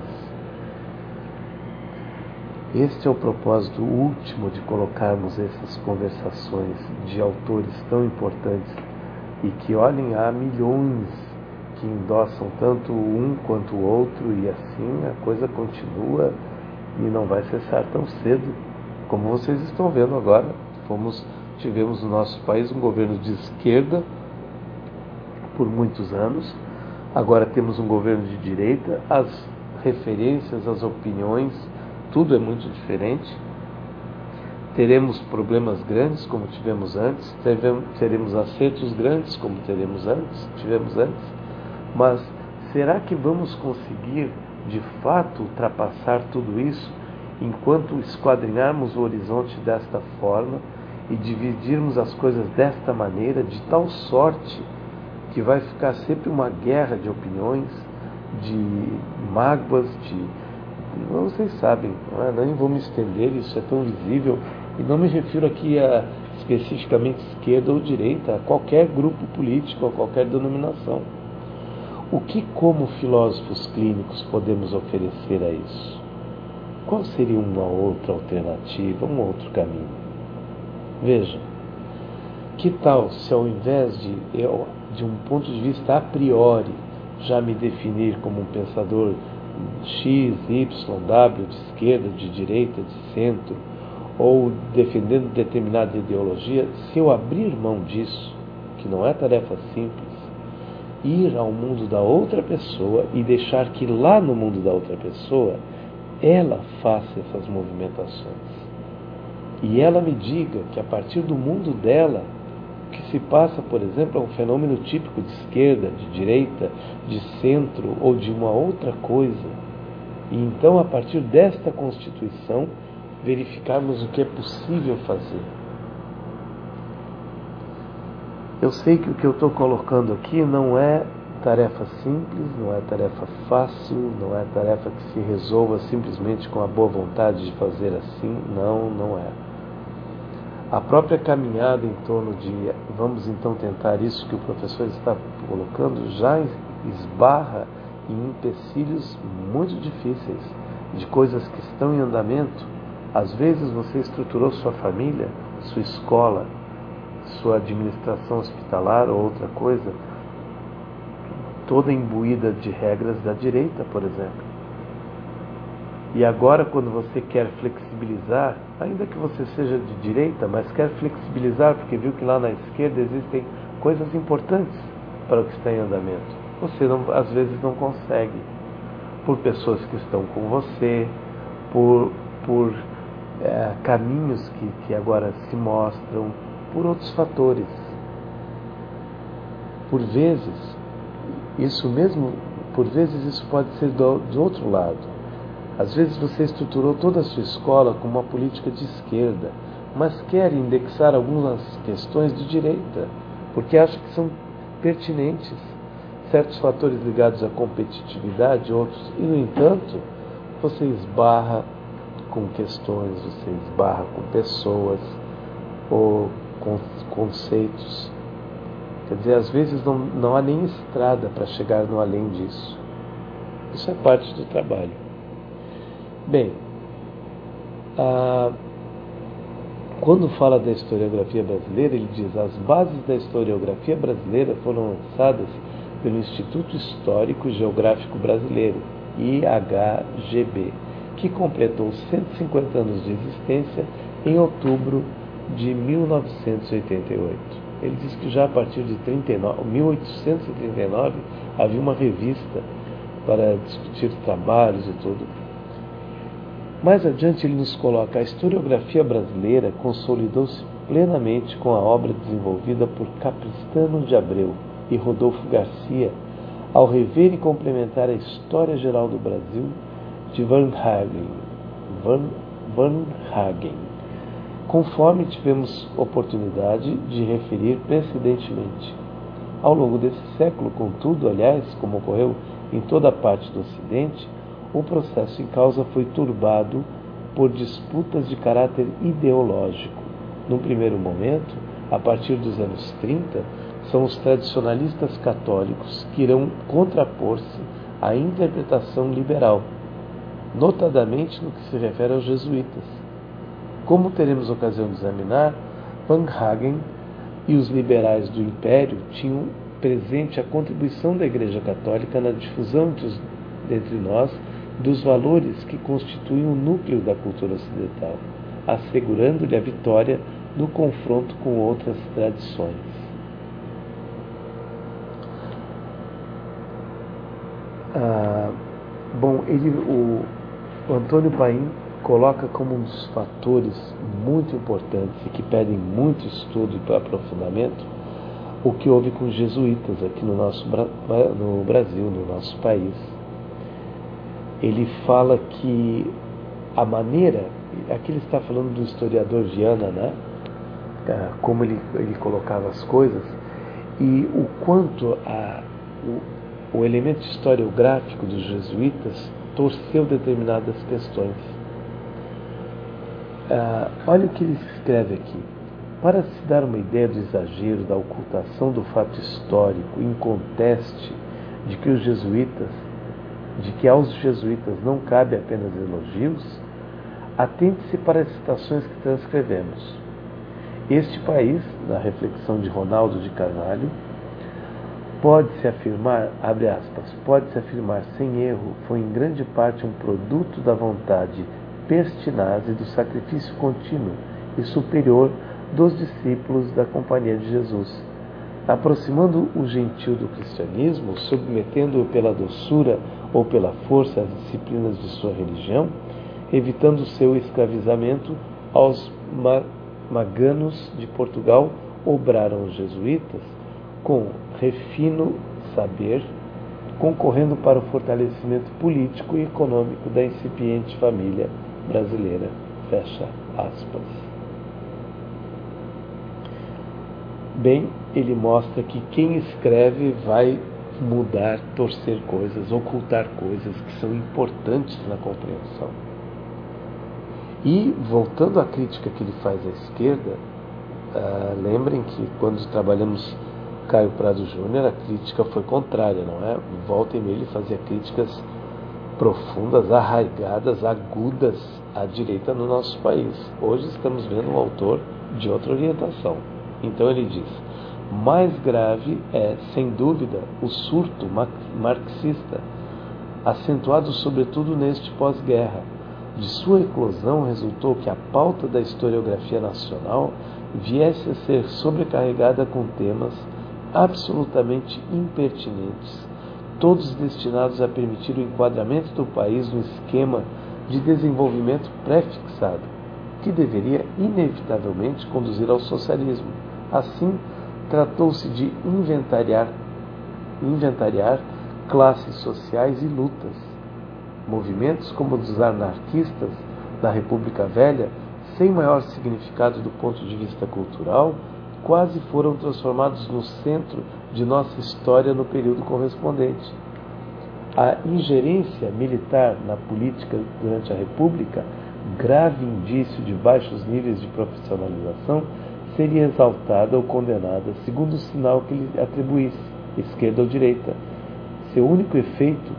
Este é o propósito último de colocarmos essas conversações de autores tão importantes e que, olhem, há milhões que endossam tanto um quanto o outro, e assim a coisa continua e não vai cessar tão cedo, como vocês estão vendo agora. Fomos, tivemos no nosso país um governo de esquerda por muitos anos, agora temos um governo de direita, as referências, as opiniões, tudo é muito diferente. Teremos problemas grandes como tivemos antes, teremos acertos grandes como teremos antes, tivemos antes, mas será que vamos conseguir de fato ultrapassar tudo isso enquanto esquadrinharmos o horizonte desta forma e dividirmos as coisas desta maneira, de tal sorte que vai ficar sempre uma guerra de opiniões, de mágoas, de... Vocês sabem, não é? Nem vou me estender, isso é tão visível, e não me refiro aqui a especificamente esquerda ou direita, a qualquer grupo político, a qualquer denominação. O que, como filósofos clínicos, podemos oferecer a isso? Qual seria uma outra alternativa, um outro caminho? Vejam, que tal se ao invés de eu, de um ponto de vista a priori, já me definir como um pensador X, Y, W, de esquerda, de direita, de centro, ou defendendo determinada ideologia, se eu abrir mão disso, que não é tarefa simples, ir ao mundo da outra pessoa e deixar que lá no mundo da outra pessoa ela faça essas movimentações. E ela me diga que a partir do mundo dela, o que se passa, por exemplo, é um fenômeno típico de esquerda, de direita, de centro ou de uma outra coisa. E então, a partir desta constituição, verificarmos o que é possível fazer. Eu sei que o que eu estou colocando aqui não é tarefa simples, não é tarefa fácil, não é tarefa que se resolva simplesmente com a boa vontade de fazer assim. Não, não é. A própria caminhada em torno de vamos então tentar isso que o professor está colocando já esbarra em empecilhos muito difíceis, de coisas que estão em andamento. Às vezes você estruturou sua família, sua escola, sua administração hospitalar ou outra coisa, toda imbuída de regras da direita, por exemplo. E agora, quando você quer flexibilizar, ainda que você seja de direita, mas quer flexibilizar porque viu que lá na esquerda existem coisas importantes para o que está em andamento, você não, às vezes não consegue, por pessoas que estão com você, por, por é, caminhos que, que agora se mostram, por outros fatores. Por vezes, isso mesmo, por vezes isso pode ser do, do outro lado. Às vezes você estruturou toda a sua escola com uma política de esquerda, mas quer indexar algumas questões de direita, porque acha que são pertinentes, certos fatores ligados à competitividade, outros, e no entanto, você esbarra com questões, você esbarra com pessoas, ou com conceitos. Quer dizer, às vezes não, não há nem estrada para chegar no além disso. Isso é parte do trabalho. Bem, Ah, quando fala da historiografia brasileira, ele diz: as bases da historiografia brasileira foram lançadas pelo Instituto Histórico e Geográfico Brasileiro, I H G B, que completou cento e cinquenta anos de existência em outubro de mil novecentos e oitenta e oito. Ele diz que já a partir de mil oitocentos e trinta e nove havia uma revista para discutir trabalhos e tudo. Mais adiante ele nos coloca: a historiografia brasileira consolidou-se plenamente com a obra desenvolvida por Capistrano de Abreu e Rodolfo Garcia, ao rever e complementar a História Geral do Brasil de Varnhagen, Van, Varnhagen, conforme tivemos oportunidade de referir precedentemente. Ao longo desse século, contudo, aliás, como ocorreu em toda a parte do Ocidente, o processo em causa foi turbado por disputas de caráter ideológico. Num primeiro momento, a partir dos anos trinta, são os tradicionalistas católicos que irão contrapor-se à interpretação liberal, notadamente no que se refere aos jesuítas. Como teremos ocasião de examinar, Varnhagen e os liberais do Império tinham presente a contribuição da Igreja Católica na difusão entre nós dos valores que constituem o núcleo da cultura ocidental, assegurando-lhe a vitória no confronto com outras tradições. Ah, bom, ele, o, o Antônio Paim coloca como um dos fatores muito importantes e que pedem muito estudo e aprofundamento o que houve com os jesuítas aqui no, nosso, no Brasil, no nosso país. Ele fala que a maneira, aqui ele está falando do historiador Viana, né? Como ele, ele colocava as coisas e o quanto a, o, o elemento historiográfico dos jesuítas torceu determinadas questões. Ah, olha o que ele escreve aqui. Para se dar uma ideia do exagero, da ocultação do fato histórico, inconteste de que os jesuítas, de que aos jesuítas não cabe apenas elogios, atente-se para as citações que transcrevemos. Este país, na reflexão de Ronaldo de Carvalho, pode-se afirmar, abre aspas, pode-se afirmar sem erro, foi em grande parte um produto da vontade pertinaz e do sacrifício contínuo e superior dos discípulos da Companhia de Jesus, aproximando o gentil do cristianismo, submetendo-o pela doçura ou pela força às disciplinas de sua religião, evitando o seu escravizamento aos maganos de Portugal, obraram os jesuítas com refino saber, concorrendo para o fortalecimento político e econômico da incipiente família brasileira. Fecha aspas. Bem, ele mostra que quem escreve vai mudar, torcer coisas, ocultar coisas que são importantes na compreensão. E, voltando à crítica que ele faz à esquerda, uh, lembrem que quando trabalhamos Caio Prado Júnior, a crítica foi contrária, não é? Volta e meia ele fazia críticas profundas, arraigadas, agudas à direita no nosso país. Hoje estamos vendo um autor de outra orientação. Então ele diz: mais grave é, sem dúvida, o surto marxista, acentuado sobretudo neste pós-guerra. De sua eclosão resultou que a pauta da historiografia nacional viesse a ser sobrecarregada com temas absolutamente impertinentes, todos destinados a permitir o enquadramento do país no esquema de desenvolvimento pré-fixado, que deveria inevitavelmente conduzir ao socialismo. Assim, tratou-se de inventariar, inventariar classes sociais e lutas. Movimentos como os dos anarquistas da República Velha, sem maior significado do ponto de vista cultural, quase foram transformados no centro de nossa história no período correspondente. A ingerência militar na política durante a República, grave indício de baixos níveis de profissionalização, seria exaltada ou condenada segundo o sinal que lhe atribuísse, esquerda ou direita. Seu único efeito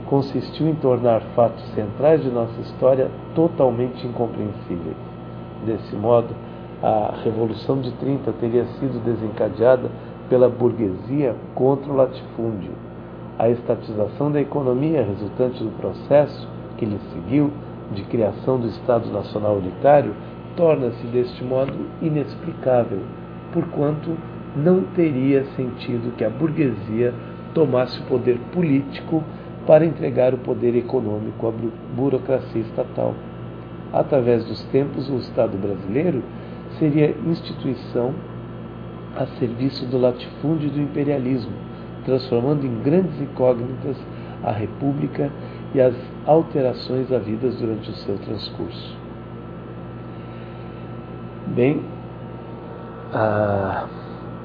consistiu em tornar fatos centrais de nossa história totalmente incompreensíveis. Desse modo, a Revolução de trinta teria sido desencadeada pela burguesia contra o latifúndio. A estatização da economia resultante do processo que lhe seguiu de criação do Estado Nacional Unitário torna-se deste modo inexplicável, porquanto não teria sentido que a burguesia tomasse o poder político para entregar o poder econômico à burocracia estatal. Através dos tempos, o Estado brasileiro seria instituição a serviço do latifúndio e do imperialismo, transformando em grandes incógnitas a República e as alterações havidas durante o seu transcurso. Bem, ah,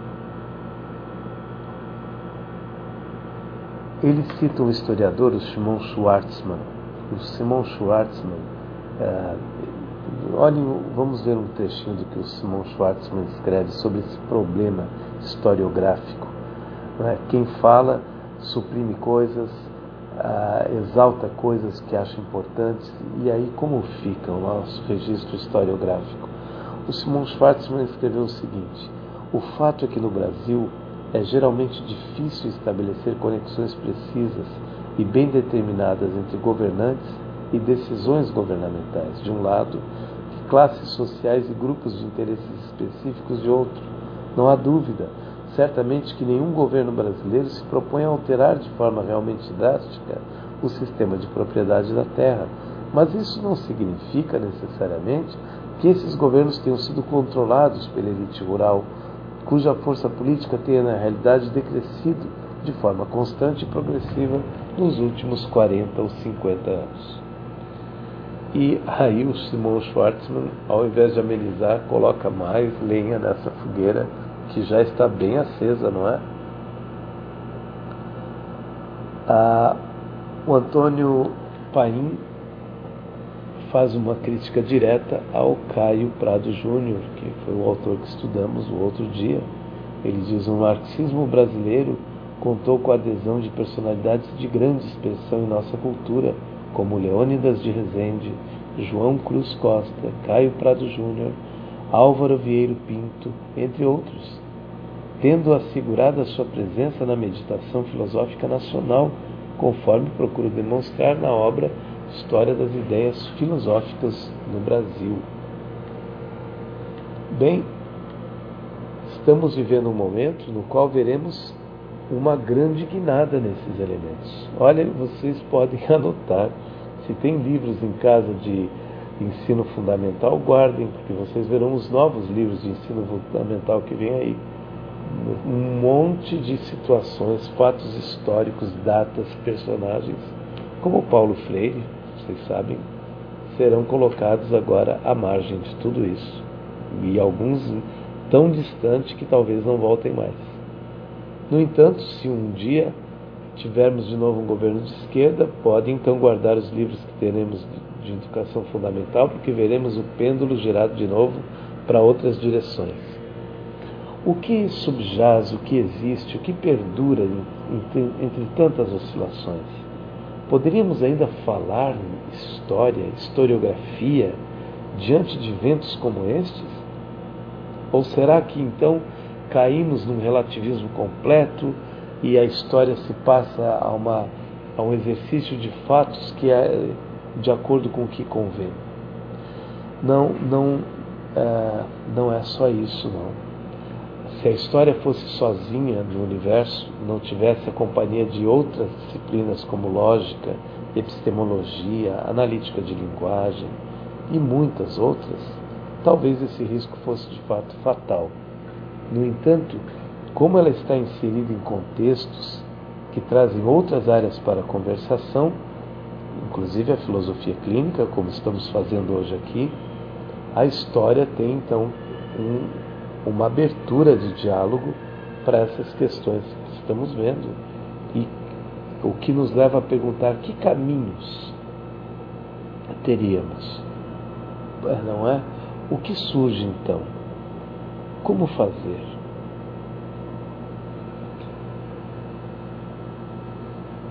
ele cita um historiador, o Simon Schwarzman. O Simon Schwarzman, ah, olhem, vamos ver um trechinho do que o Simon Schwarzman escreve sobre esse problema historiográfico. Não é? Quem fala suprime coisas, ah, exalta coisas que acha importantes, e aí como fica o nosso registro historiográfico? O Simon Schwarzman escreveu o seguinte: o fato é que no Brasil é geralmente difícil estabelecer conexões precisas e bem determinadas entre governantes e decisões governamentais, de um lado, e classes sociais e grupos de interesses específicos, de outro. Não há dúvida, certamente, que nenhum governo brasileiro se propõe a alterar de forma realmente drástica o sistema de propriedade da terra, mas isso não significa necessariamente que esses governos tenham sido controlados pela elite rural, cuja força política tenha na realidade decrescido de forma constante e progressiva nos últimos quarenta ou cinquenta anos. E aí o Simon Schwarzman, ao invés de amenizar, coloca mais lenha nessa fogueira que já está bem acesa, não é? Ah, o Antônio Paim faz uma crítica direta ao Caio Prado Júnior, que foi o autor que estudamos o outro dia. Ele diz: o marxismo brasileiro contou com a adesão de personalidades de grande expressão em nossa cultura, como Leônidas de Rezende, João Cruz Costa, Caio Prado Júnior, Álvaro Vieiro Pinto, entre outros, tendo assegurado a sua presença na meditação filosófica nacional, conforme procuro demonstrar na obra História das Ideias Filosóficas no Brasil. Bem, estamos vivendo um momento no qual veremos uma grande guinada nesses elementos. Olha, vocês podem anotar. Se tem livros em casa de ensino fundamental, guardem, porque vocês verão os novos livros de ensino fundamental que vem aí. Um monte de situações, fatos históricos, datas, personagens, como Paulo Freire, vocês sabem, serão colocados agora à margem de tudo isso. E alguns tão distantes que talvez não voltem mais. No entanto, se um dia tivermos de novo um governo de esquerda, pode então guardar os livros que teremos de educação fundamental, porque veremos o pêndulo girado de novo para outras direções. O que subjaz, o que existe, o que perdura entre, entre tantas oscilações? Poderíamos ainda falar em história, historiografia, diante de eventos como estes? Ou será que então caímos num relativismo completo e a história se passa a, uma, a um exercício de fatos que é de acordo com o que convém? Não, não, é, não é só isso, não. Se a história fosse sozinha no universo, não tivesse a companhia de outras disciplinas como lógica, epistemologia, analítica de linguagem e muitas outras, talvez esse risco fosse de fato fatal. No entanto, como ela está inserida em contextos que trazem outras áreas para a conversação, inclusive a filosofia clínica, como estamos fazendo hoje aqui, a história tem então um uma abertura de diálogo para essas questões que estamos vendo, e o que nos leva a perguntar que caminhos teríamos, não é? O que surge então? Como fazer?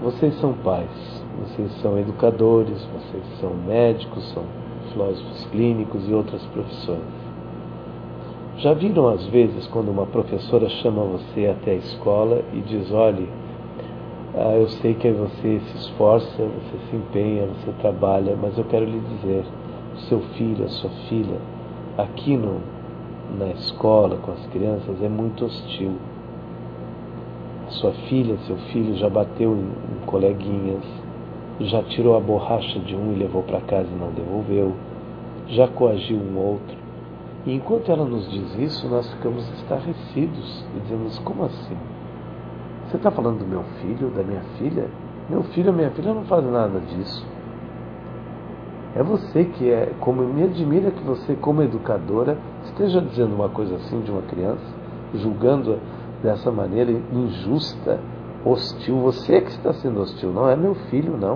Vocês são pais, vocês são educadores, vocês são médicos, são filósofos clínicos e outras profissões. Já viram às vezes quando uma professora chama você até a escola e diz: olhe, ah, eu sei que você se esforça, você se empenha, você trabalha, mas eu quero lhe dizer, o seu filho, a sua filha, aqui no, na escola com as crianças é muito hostil. A sua filha, seu filho já bateu em, em coleguinhas, já tirou a borracha de um e levou para casa e não devolveu, já coagiu um outro. E enquanto ela nos diz isso, nós ficamos estarrecidos e dizemos: como assim? Você está falando do meu filho, da minha filha? Meu filho ou minha filha não faz nada disso. É você que é, como me admira que você, como educadora, esteja dizendo uma coisa assim de uma criança, julgando dessa maneira injusta, hostil. Você que está sendo hostil, não é meu filho, não.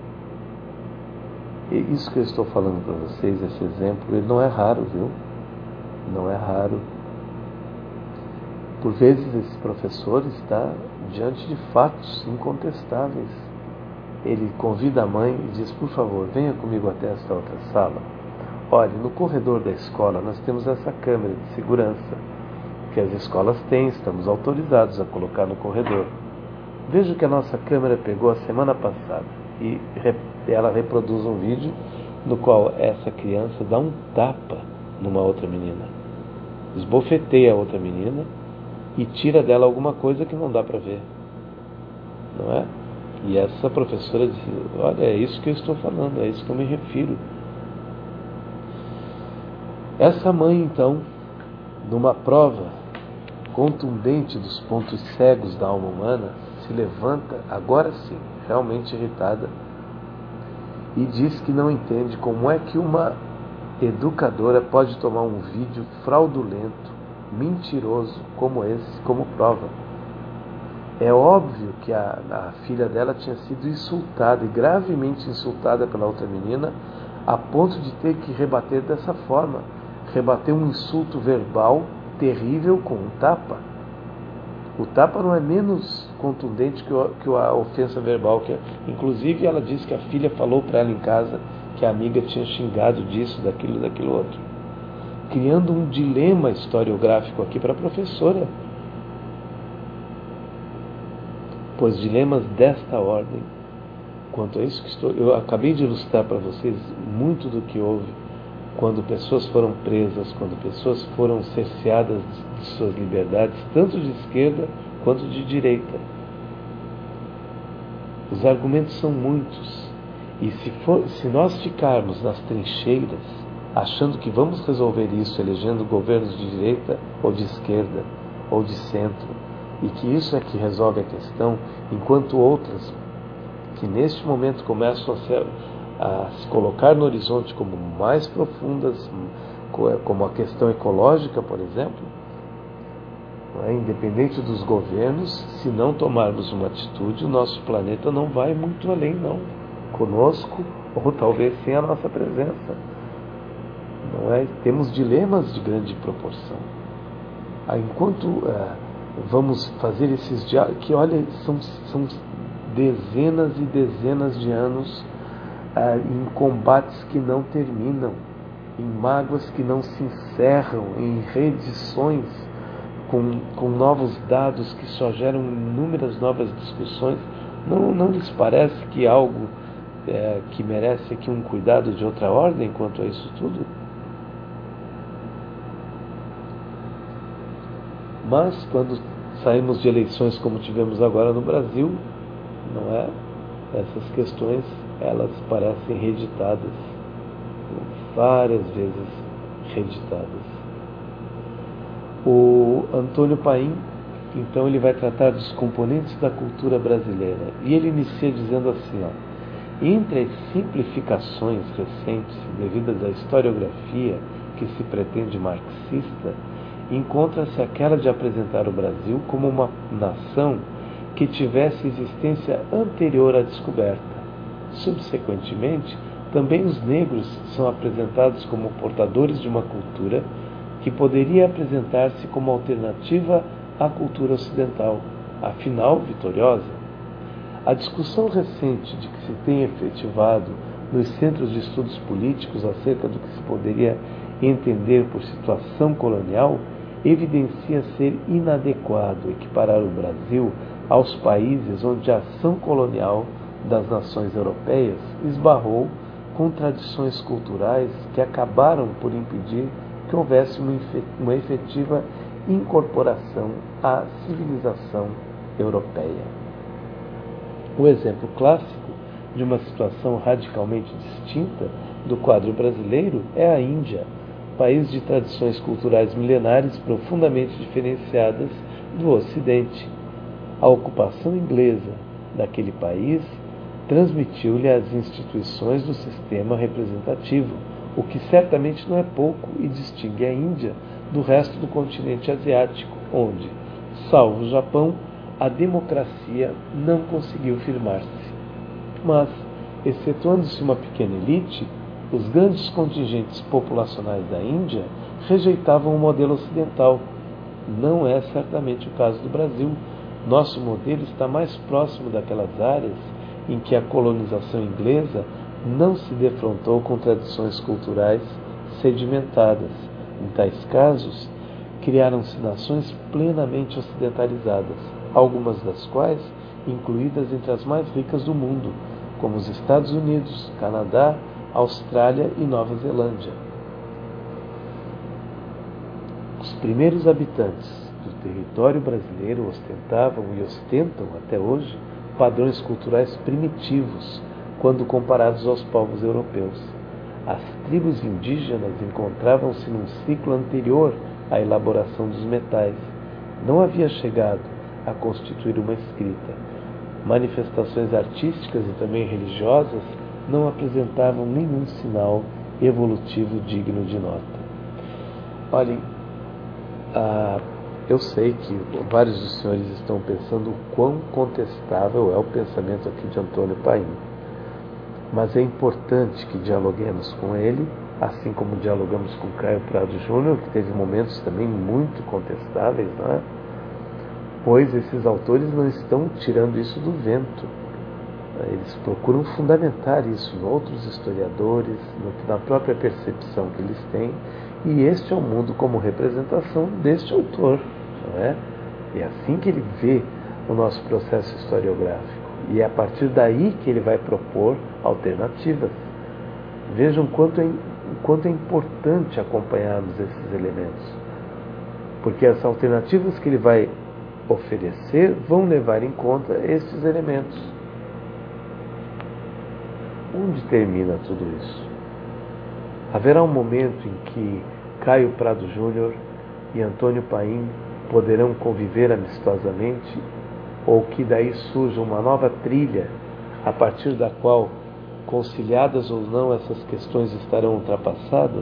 E isso que eu estou falando para vocês, esse exemplo, ele não é raro, viu? Não é raro. Por vezes esse professor está diante de fatos incontestáveis. Ele convida a mãe e diz: por favor, venha comigo até esta outra sala. Olhe, no corredor da escola nós temos essa câmera de segurança que as escolas têm, estamos autorizados a colocar no corredor. Veja o que a nossa câmera pegou a semana passada. E ela reproduz um vídeo no qual essa criança dá um tapa numa outra menina, esbofeteia a outra menina e tira dela alguma coisa que não dá para ver, não é? E essa professora diz: olha, é isso que eu estou falando, é isso que eu me refiro. Essa mãe, então, numa prova contundente dos pontos cegos da alma humana, se levanta, agora sim, realmente irritada, e diz que não entende como é que uma educadora pode tomar um vídeo fraudulento, mentiroso como esse, como prova. É óbvio que a, a filha dela tinha sido insultada, e gravemente insultada pela outra menina, a ponto de ter que rebater dessa forma, rebater um insulto verbal terrível com um tapa. O tapa não é menos contundente que, o, que a ofensa verbal, que inclusive ela disse que a filha falou para ela em casa que a amiga tinha xingado disso, daquilo, daquilo outro, criando um dilema historiográfico aqui para a professora. Pois dilemas desta ordem, quanto a isso que estou, eu acabei de ilustrar para vocês muito do que houve quando pessoas foram presas, quando pessoas foram cerceadas de suas liberdades, tanto de esquerda quanto de direita. Os argumentos são muitos, e se, for, se nós ficarmos nas trincheiras, achando que vamos resolver isso elegendo governos de direita ou de esquerda ou de centro, e que isso é que resolve a questão, enquanto outras que neste momento começam a, ser, a se colocar no horizonte como mais profundas, como a questão ecológica, por exemplo, não é? Independente dos governos, se não tomarmos uma atitude, o nosso planeta não vai muito além, não, conosco, ou talvez sem a nossa presença. Não é? Temos dilemas de grande proporção. Ah, enquanto uh, vamos fazer esses diálogos, que olha, são, são dezenas e dezenas de anos uh, em combates que não terminam, em mágoas que não se encerram, em reedições com, com novos dados que só geram inúmeras novas discussões. Não, não lhes parece que algo é, que merece aqui um cuidado de outra ordem quanto a isso tudo? Mas quando saímos de eleições como tivemos agora no Brasil, não é? Essas questões, elas parecem reeditadas, várias vezes reeditadas. O Antônio Paim, então, ele vai tratar dos componentes da cultura brasileira, e ele inicia dizendo assim, ó: entre as simplificações recentes devidas à historiografia que se pretende marxista, encontra-se aquela de apresentar o Brasil como uma nação que tivesse existência anterior à descoberta. Subsequentemente, também os negros são apresentados como portadores de uma cultura que poderia apresentar-se como alternativa à cultura ocidental, afinal vitoriosa. A discussão recente de que se tem efetivado nos centros de estudos políticos acerca do que se poderia entender por situação colonial evidencia ser inadequado equiparar o Brasil aos países onde a ação colonial das nações europeias esbarrou com tradições culturais que acabaram por impedir que houvesse uma efetiva incorporação à civilização europeia. O exemplo clássico de uma situação radicalmente distinta do quadro brasileiro é a Índia, país de tradições culturais milenares profundamente diferenciadas do Ocidente. A ocupação inglesa daquele país transmitiu-lhe as instituições do sistema representativo, o que certamente não é pouco e distingue a Índia do resto do continente asiático, onde, salvo o Japão, a democracia não conseguiu firmar-se. Mas, excetuando-se uma pequena elite, os grandes contingentes populacionais da Índia rejeitavam o modelo ocidental. Não é certamente o caso do Brasil. Nosso modelo está mais próximo daquelas áreas em que a colonização inglesa não se defrontou com tradições culturais sedimentadas. Em tais casos, criaram-se nações plenamente ocidentalizadas, algumas das quais incluídas entre as mais ricas do mundo, como os Estados Unidos, Canadá, Austrália e Nova Zelândia. Os primeiros habitantes do território brasileiro ostentavam e ostentam até hoje padrões culturais primitivos quando comparados aos povos europeus. As tribos indígenas encontravam-se num ciclo anterior à elaboração dos metais. Não havia chegado a constituir uma escrita. Manifestações artísticas e também religiosas não apresentavam nenhum sinal evolutivo digno de nota. Olhem, ah, eu sei que vários dos senhores estão pensando o quão contestável é o pensamento aqui de Antônio Paim. Mas é importante que dialoguemos com ele, assim como dialogamos com Caio Prado Júnior, que teve momentos também muito contestáveis, não é? Pois esses autores não estão tirando isso do vento. Eles procuram fundamentar isso em outros historiadores, na própria percepção que eles têm, e este é o mundo como representação deste autor, não é? É assim que ele vê o nosso processo historiográfico, e é a partir daí que ele vai propor alternativas. Vejam quanto é, quanto é importante acompanharmos esses elementos, porque as alternativas que ele vai oferecer vão levar em conta estes elementos. Onde termina tudo isso? Haverá um momento em que Caio Prado Júnior e Antônio Paim poderão conviver amistosamente, ou que daí surja uma nova trilha, a partir da qual, conciliadas ou não, essas questões estarão ultrapassadas?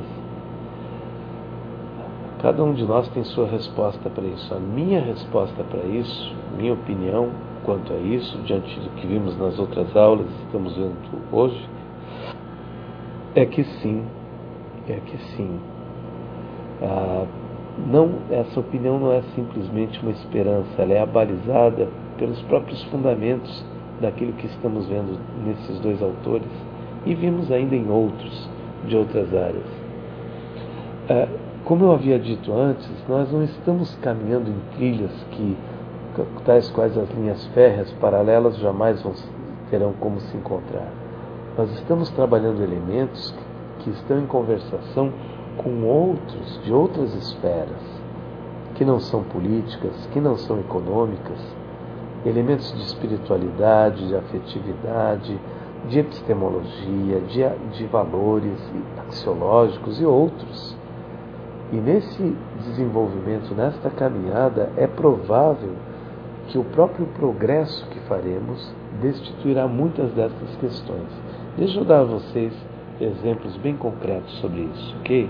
Cada um de nós tem sua resposta para isso. A minha resposta para isso, minha opinião quanto a isso, diante do que vimos nas outras aulas e estamos vendo hoje, é que sim, é que sim. Ah, não, essa opinião não é simplesmente uma esperança, ela é abalizada pelos próprios fundamentos daquilo que estamos vendo nesses dois autores e vimos ainda em outros, de outras áreas. Ah, como eu havia dito antes, nós não estamos caminhando em trilhas que, tais quais as linhas férreas paralelas, jamais vão, terão como se encontrar. Nós estamos trabalhando elementos que estão em conversação com outros, de outras esferas, que não são políticas, que não são econômicas, elementos de espiritualidade, de afetividade, de epistemologia, de, de valores axiológicos e outros. E nesse desenvolvimento, nesta caminhada, é provável que o próprio progresso que faremos destituirá muitas dessas questões. Deixa eu dar a vocês exemplos bem concretos sobre isso, ok?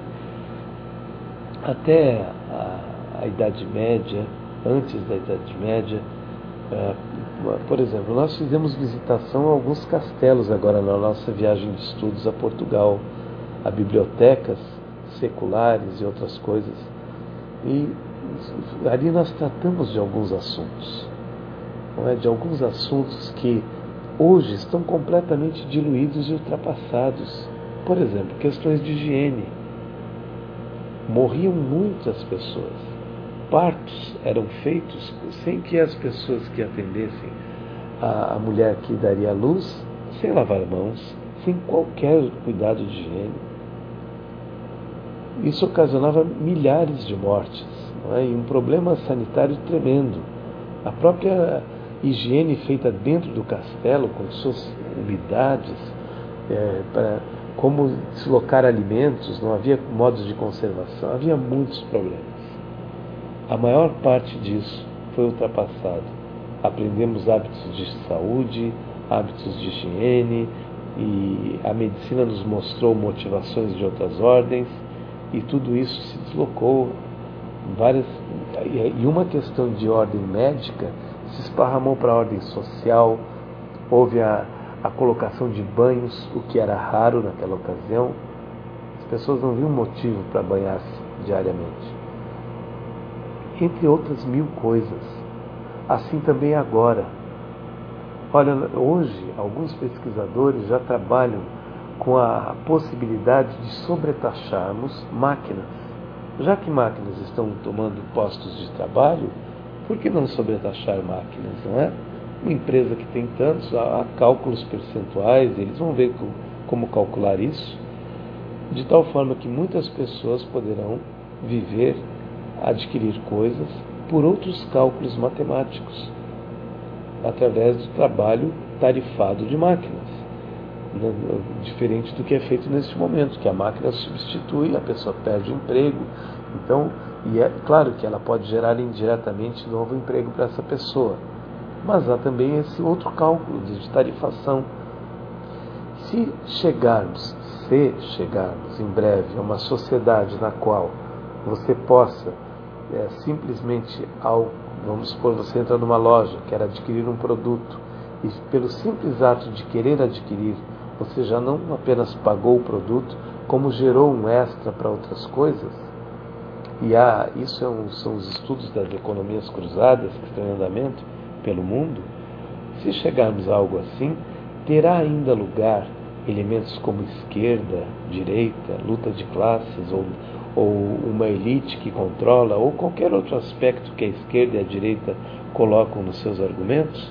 Até a, a Idade Média, antes da Idade Média, é, por exemplo, nós fizemos visitação a alguns castelos agora na nossa viagem de estudos a Portugal, a bibliotecas seculares e outras coisas. E ali nós tratamos de alguns assuntos. não é, de alguns assuntos que hoje estão completamente diluídos e ultrapassados. Por exemplo, questões de higiene. Morriam muitas pessoas. Partos eram feitos sem que as pessoas que atendessem a, a mulher que daria à luz, sem lavar mãos, sem qualquer cuidado de higiene. Isso ocasionava milhares de mortes, não é? E um problema sanitário tremendo. A própria higiene feita dentro do castelo, com suas umidades, é, para como deslocar alimentos, não havia modos de conservação, havia muitos problemas. A maior parte disso foi ultrapassado. Aprendemos hábitos de saúde, hábitos de higiene, e a medicina nos mostrou motivações de outras ordens, e tudo isso se deslocou em várias, e uma questão de ordem médica se esparramou para a ordem social. Houve a a colocação de banhos, o que era raro naquela ocasião. As pessoas não viam motivo para banhar-se diariamente. Entre outras mil coisas. Assim também agora. Olha, hoje alguns pesquisadores já trabalham com a possibilidade de sobretaxarmos máquinas. Já que máquinas estão tomando postos de trabalho, por que não sobretaxar máquinas, não é? Uma empresa que tem tantos, há cálculos percentuais, eles vão ver como calcular isso, de tal forma que muitas pessoas poderão viver, adquirir coisas por outros cálculos matemáticos, através do trabalho tarifado de máquinas, diferente do que é feito neste momento, que a máquina substitui, a pessoa perde o emprego. Então, e é claro que ela pode gerar indiretamente novo emprego para essa pessoa. Mas há também esse outro cálculo de tarifação. Se chegarmos, se chegarmos em breve a uma sociedade na qual você possa é, simplesmente, ao, vamos supor, você entra numa loja, quer adquirir um produto, e pelo simples ato de querer adquirir, você já não apenas pagou o produto, como gerou um extra para outras coisas. E há, isso é um, são os estudos das economias cruzadas que estão em andamento pelo mundo. Se chegarmos a algo assim, terá ainda lugar elementos como esquerda, direita, luta de classes, ou, ou uma elite que controla, ou qualquer outro aspecto que a esquerda e a direita colocam nos seus argumentos?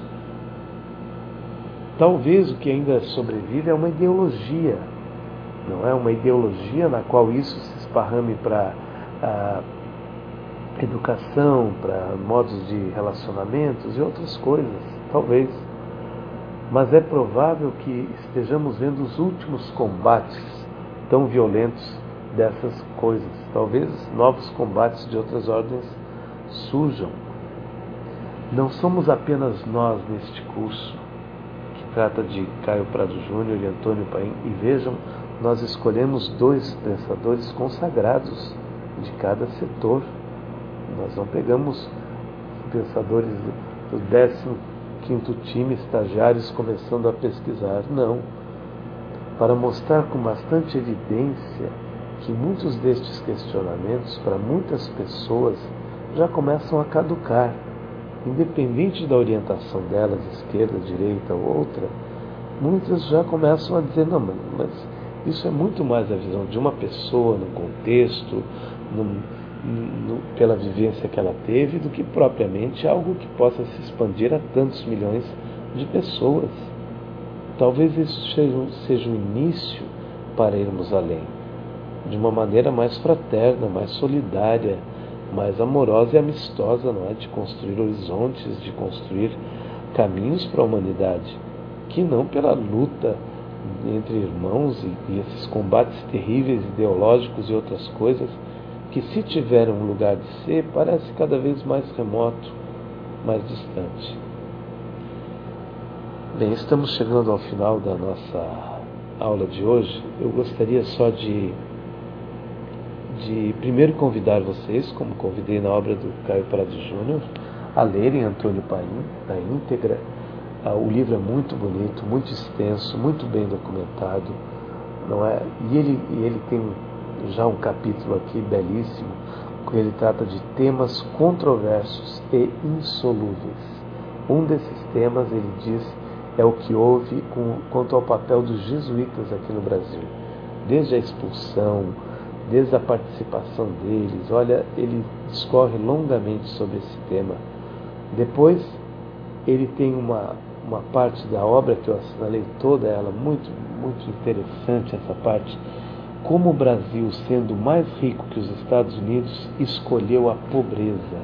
Talvez o que ainda sobrevive é uma ideologia, não é? Uma ideologia na qual isso se esparrame para a educação, para modos de relacionamentos e outras coisas, talvez. Mas é provável que estejamos vendo os últimos combates tão violentos dessas coisas. Talvez novos combates de outras ordens surjam. Não somos apenas nós neste curso, que trata de Caio Prado Júnior e Antônio Paim, e vejam, nós escolhemos dois pensadores consagrados de cada setor. Nós não pegamos pensadores do décimo quinto time, estagiários começando a pesquisar, não. Para mostrar com bastante evidência que muitos destes questionamentos, para muitas pessoas, já começam a caducar. Independente da orientação delas, esquerda, direita ou outra, muitas já começam a dizer, não, mas isso é muito mais a visão de uma pessoa, no contexto, no No, pela vivência que ela teve, do que propriamente algo que possa se expandir a tantos milhões de pessoas. Talvez isso seja, seja o início para irmos além, de uma maneira mais fraterna, mais solidária, mais amorosa e amistosa, não é? De construir horizontes, de construir caminhos para a humanidade, que não pela luta entre irmãos e, e esses combates terríveis, ideológicos e outras coisas, que, se tiver um lugar de ser, parece cada vez mais remoto, mais distante. Bem, estamos chegando ao final da nossa aula de hoje. Eu gostaria só de, de primeiro convidar vocês, como convidei na obra do Caio Prado Júnior, a lerem Antônio Paim, na íntegra. O livro é muito bonito, muito extenso, muito bem documentado, não é? E ele, e ele tem já um capítulo aqui belíssimo, que ele trata de temas controversos e insolúveis. Um desses temas, ele diz, é o que houve com, quanto ao papel dos jesuítas aqui no Brasil. Desde a expulsão, desde a participação deles, olha, ele discorre longamente sobre esse tema. Depois, ele tem uma, uma parte da obra que eu assinalei toda ela, muito, muito interessante essa parte, como o Brasil, sendo mais rico que os Estados Unidos, escolheu a pobreza.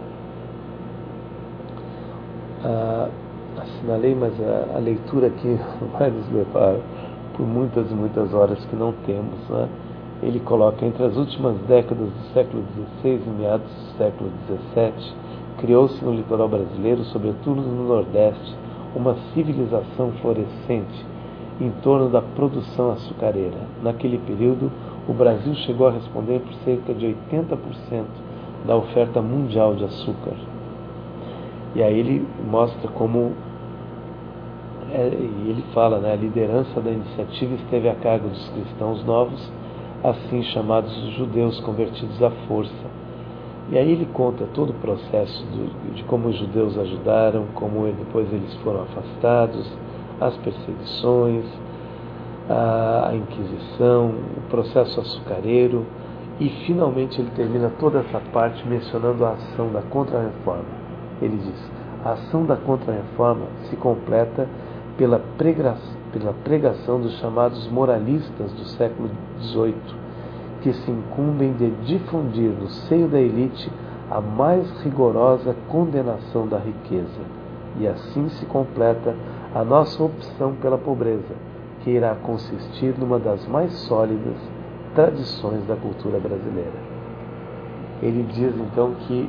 Ah, assinalei, mas a, a leitura aqui vai nos levar por muitas e muitas horas que não temos, né? Ele coloca, entre as últimas décadas do século dezesseis e meados do século dezessete, criou-se no litoral brasileiro, sobretudo no Nordeste, uma civilização florescente em torno da produção açucareira. Naquele período, o Brasil chegou a responder por cerca de oitenta por cento da oferta mundial de açúcar. E aí ele mostra como, é, e ele fala, né, a liderança da iniciativa esteve a cargo dos cristãos novos, assim chamados judeus convertidos à força. E aí ele conta todo o processo do, de como os judeus ajudaram, como depois eles foram afastados, as perseguições, a, a Inquisição, o processo açucareiro, e finalmente ele termina toda essa parte mencionando a ação da Contra-Reforma. Ele diz, a ação da Contra-Reforma se completa pela, prega, pela pregação dos chamados moralistas do século dezoito, que se incumbem de difundir no seio da elite a mais rigorosa condenação da riqueza. E assim se completa a nossa opção pela pobreza, que irá consistir numa das mais sólidas tradições da cultura brasileira. Ele diz então que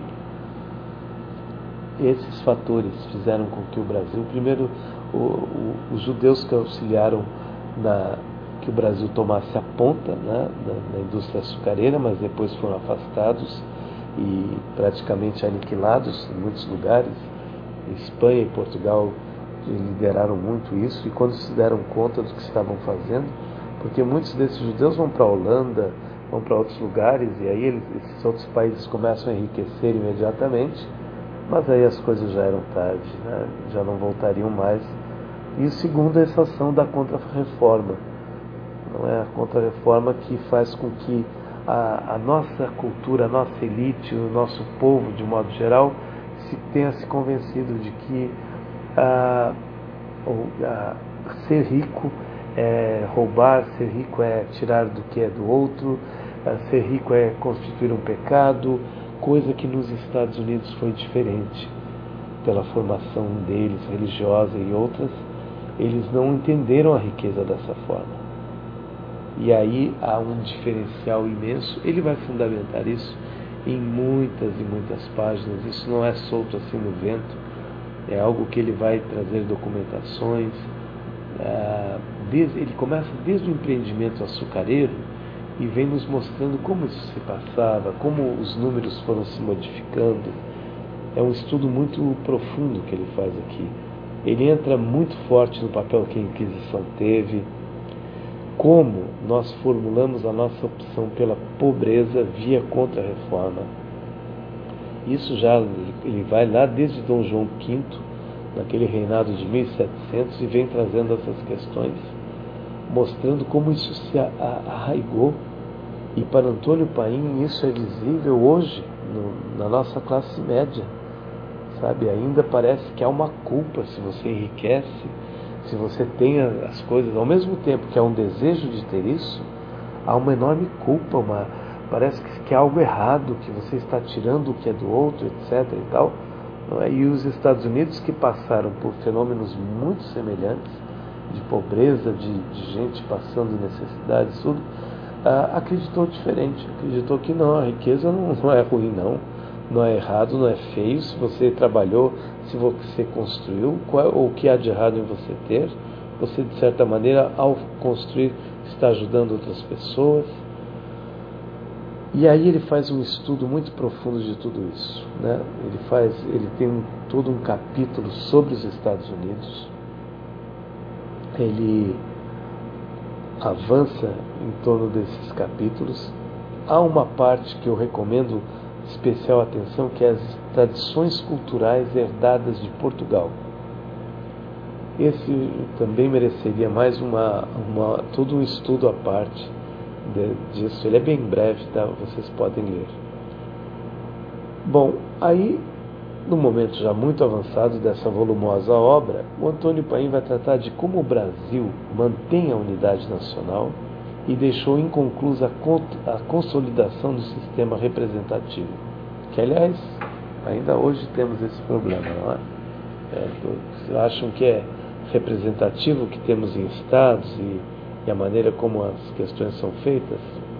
esses fatores fizeram com que o Brasil, primeiro, o, o, os judeus que auxiliaram na, que o Brasil tomasse a ponta, né, na, na indústria açucareira, mas depois foram afastados e praticamente aniquilados em muitos lugares. Espanha e Portugal lideraram muito isso, e quando se deram conta do que estavam fazendo, porque muitos desses judeus vão para a Holanda, vão para outros lugares, e aí eles, esses outros países começam a enriquecer imediatamente, mas aí as coisas já eram tarde, né? Já não voltariam mais. E o segundo é essa ação da Contra-Reforma. Não é a Contra-Reforma que faz com que a, a nossa cultura, a nossa elite, o nosso povo, de modo geral, se tenha se convencido de que ah, ou, ah, ser rico é roubar, ser rico é tirar do que é do outro, ah, ser rico é constituir um pecado, coisa que nos Estados Unidos foi diferente. Pela formação deles, religiosa e outras, eles não entenderam a riqueza dessa forma. E aí há um diferencial imenso. Ele vai fundamentar isso em muitas e muitas páginas. Isso não é solto assim no vento, é algo que ele vai trazer documentações. Ele começa desde o empreendimento açucareiro e vem nos mostrando como isso se passava, como os números foram se modificando. É um estudo muito profundo que ele faz aqui. Ele entra muito forte no papel que a Inquisição teve, como nós formulamos a nossa opção pela pobreza via Contra-Reforma. Isso já, ele vai lá desde Dom João quinto, naquele reinado de mil e setecentos, e vem trazendo essas questões, mostrando como isso se arraigou. E para Antônio Paim isso é visível hoje no, na nossa classe média, sabe? Ainda parece que há uma culpa se você enriquece, se você tem as coisas, ao mesmo tempo que há um desejo de ter isso, há uma enorme culpa, uma, parece que, que há algo errado, que você está tirando o que é do outro, etc e tal. Não é? E os Estados Unidos, que passaram por fenômenos muito semelhantes, de pobreza, de, de gente passando necessidades, tudo, ah, acreditou diferente, acreditou que não, a riqueza não, não é ruim não, não é errado, não é feio, se você trabalhou, se você construiu, qual, ou o que há de errado em você ter, você de certa maneira ao construir está ajudando outras pessoas. E aí ele faz um estudo muito profundo de tudo isso, né? Ele faz, ele tem um, todo um capítulo sobre os Estados Unidos. Ele avança em torno desses capítulos. Há uma parte que eu recomendo especial atenção, que é as tradições culturais herdadas de Portugal. Esse também mereceria mais uma, uma todo um estudo à parte de, disso. Ele é bem breve, tá? Vocês podem ler. Bom, aí, no momento já muito avançado dessa volumosa obra, o Antônio Paim vai tratar de como o Brasil mantém a unidade nacional e deixou inconclusa a consolidação do sistema representativo, que, aliás, ainda hoje temos esse problema, não é? É, vocês acham que é representativo que temos em estados e, e a maneira como as questões são feitas?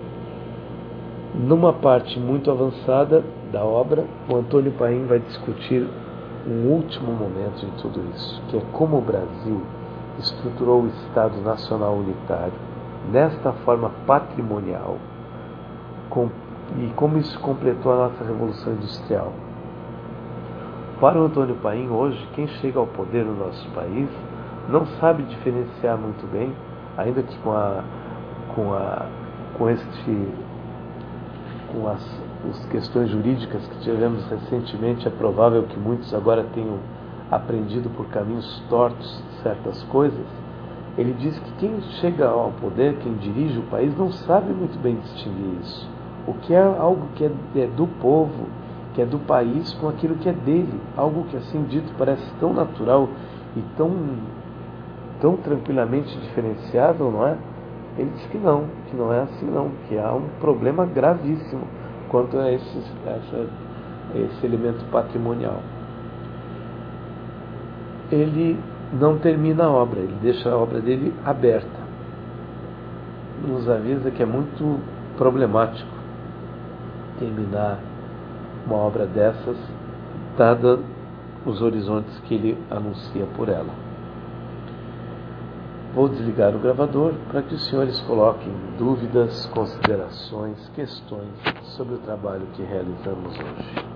Numa parte muito avançada da obra, o Antônio Paim vai discutir um último momento em tudo isso, que é como o Brasil estruturou o Estado Nacional Unitário nesta forma patrimonial com, e como isso completou a nossa Revolução Industrial. Para o Antônio Paim, hoje, quem chega ao poder no nosso país não sabe diferenciar muito bem, ainda que com a com a com este com as, as questões jurídicas que tivemos recentemente, é provável que muitos agora tenham aprendido por caminhos tortos certas coisas. Ele diz que quem chega ao poder, quem dirige o país, não sabe muito bem distinguir isso. O que é algo que é, é do povo, que é do país, com aquilo que é dele. Algo que, assim dito, parece tão natural e tão, tão tranquilamente diferenciável, não é? Ele diz que não, que não é assim não, que há um problema gravíssimo quanto a esse, essa, esse elemento patrimonial. Ele não termina a obra, ele deixa a obra dele aberta. Nos avisa que é muito problemático terminar uma obra dessas, dada os horizontes que ele anuncia por ela. Vou desligar o gravador para que os senhores coloquem dúvidas, considerações, questões sobre o trabalho que realizamos hoje.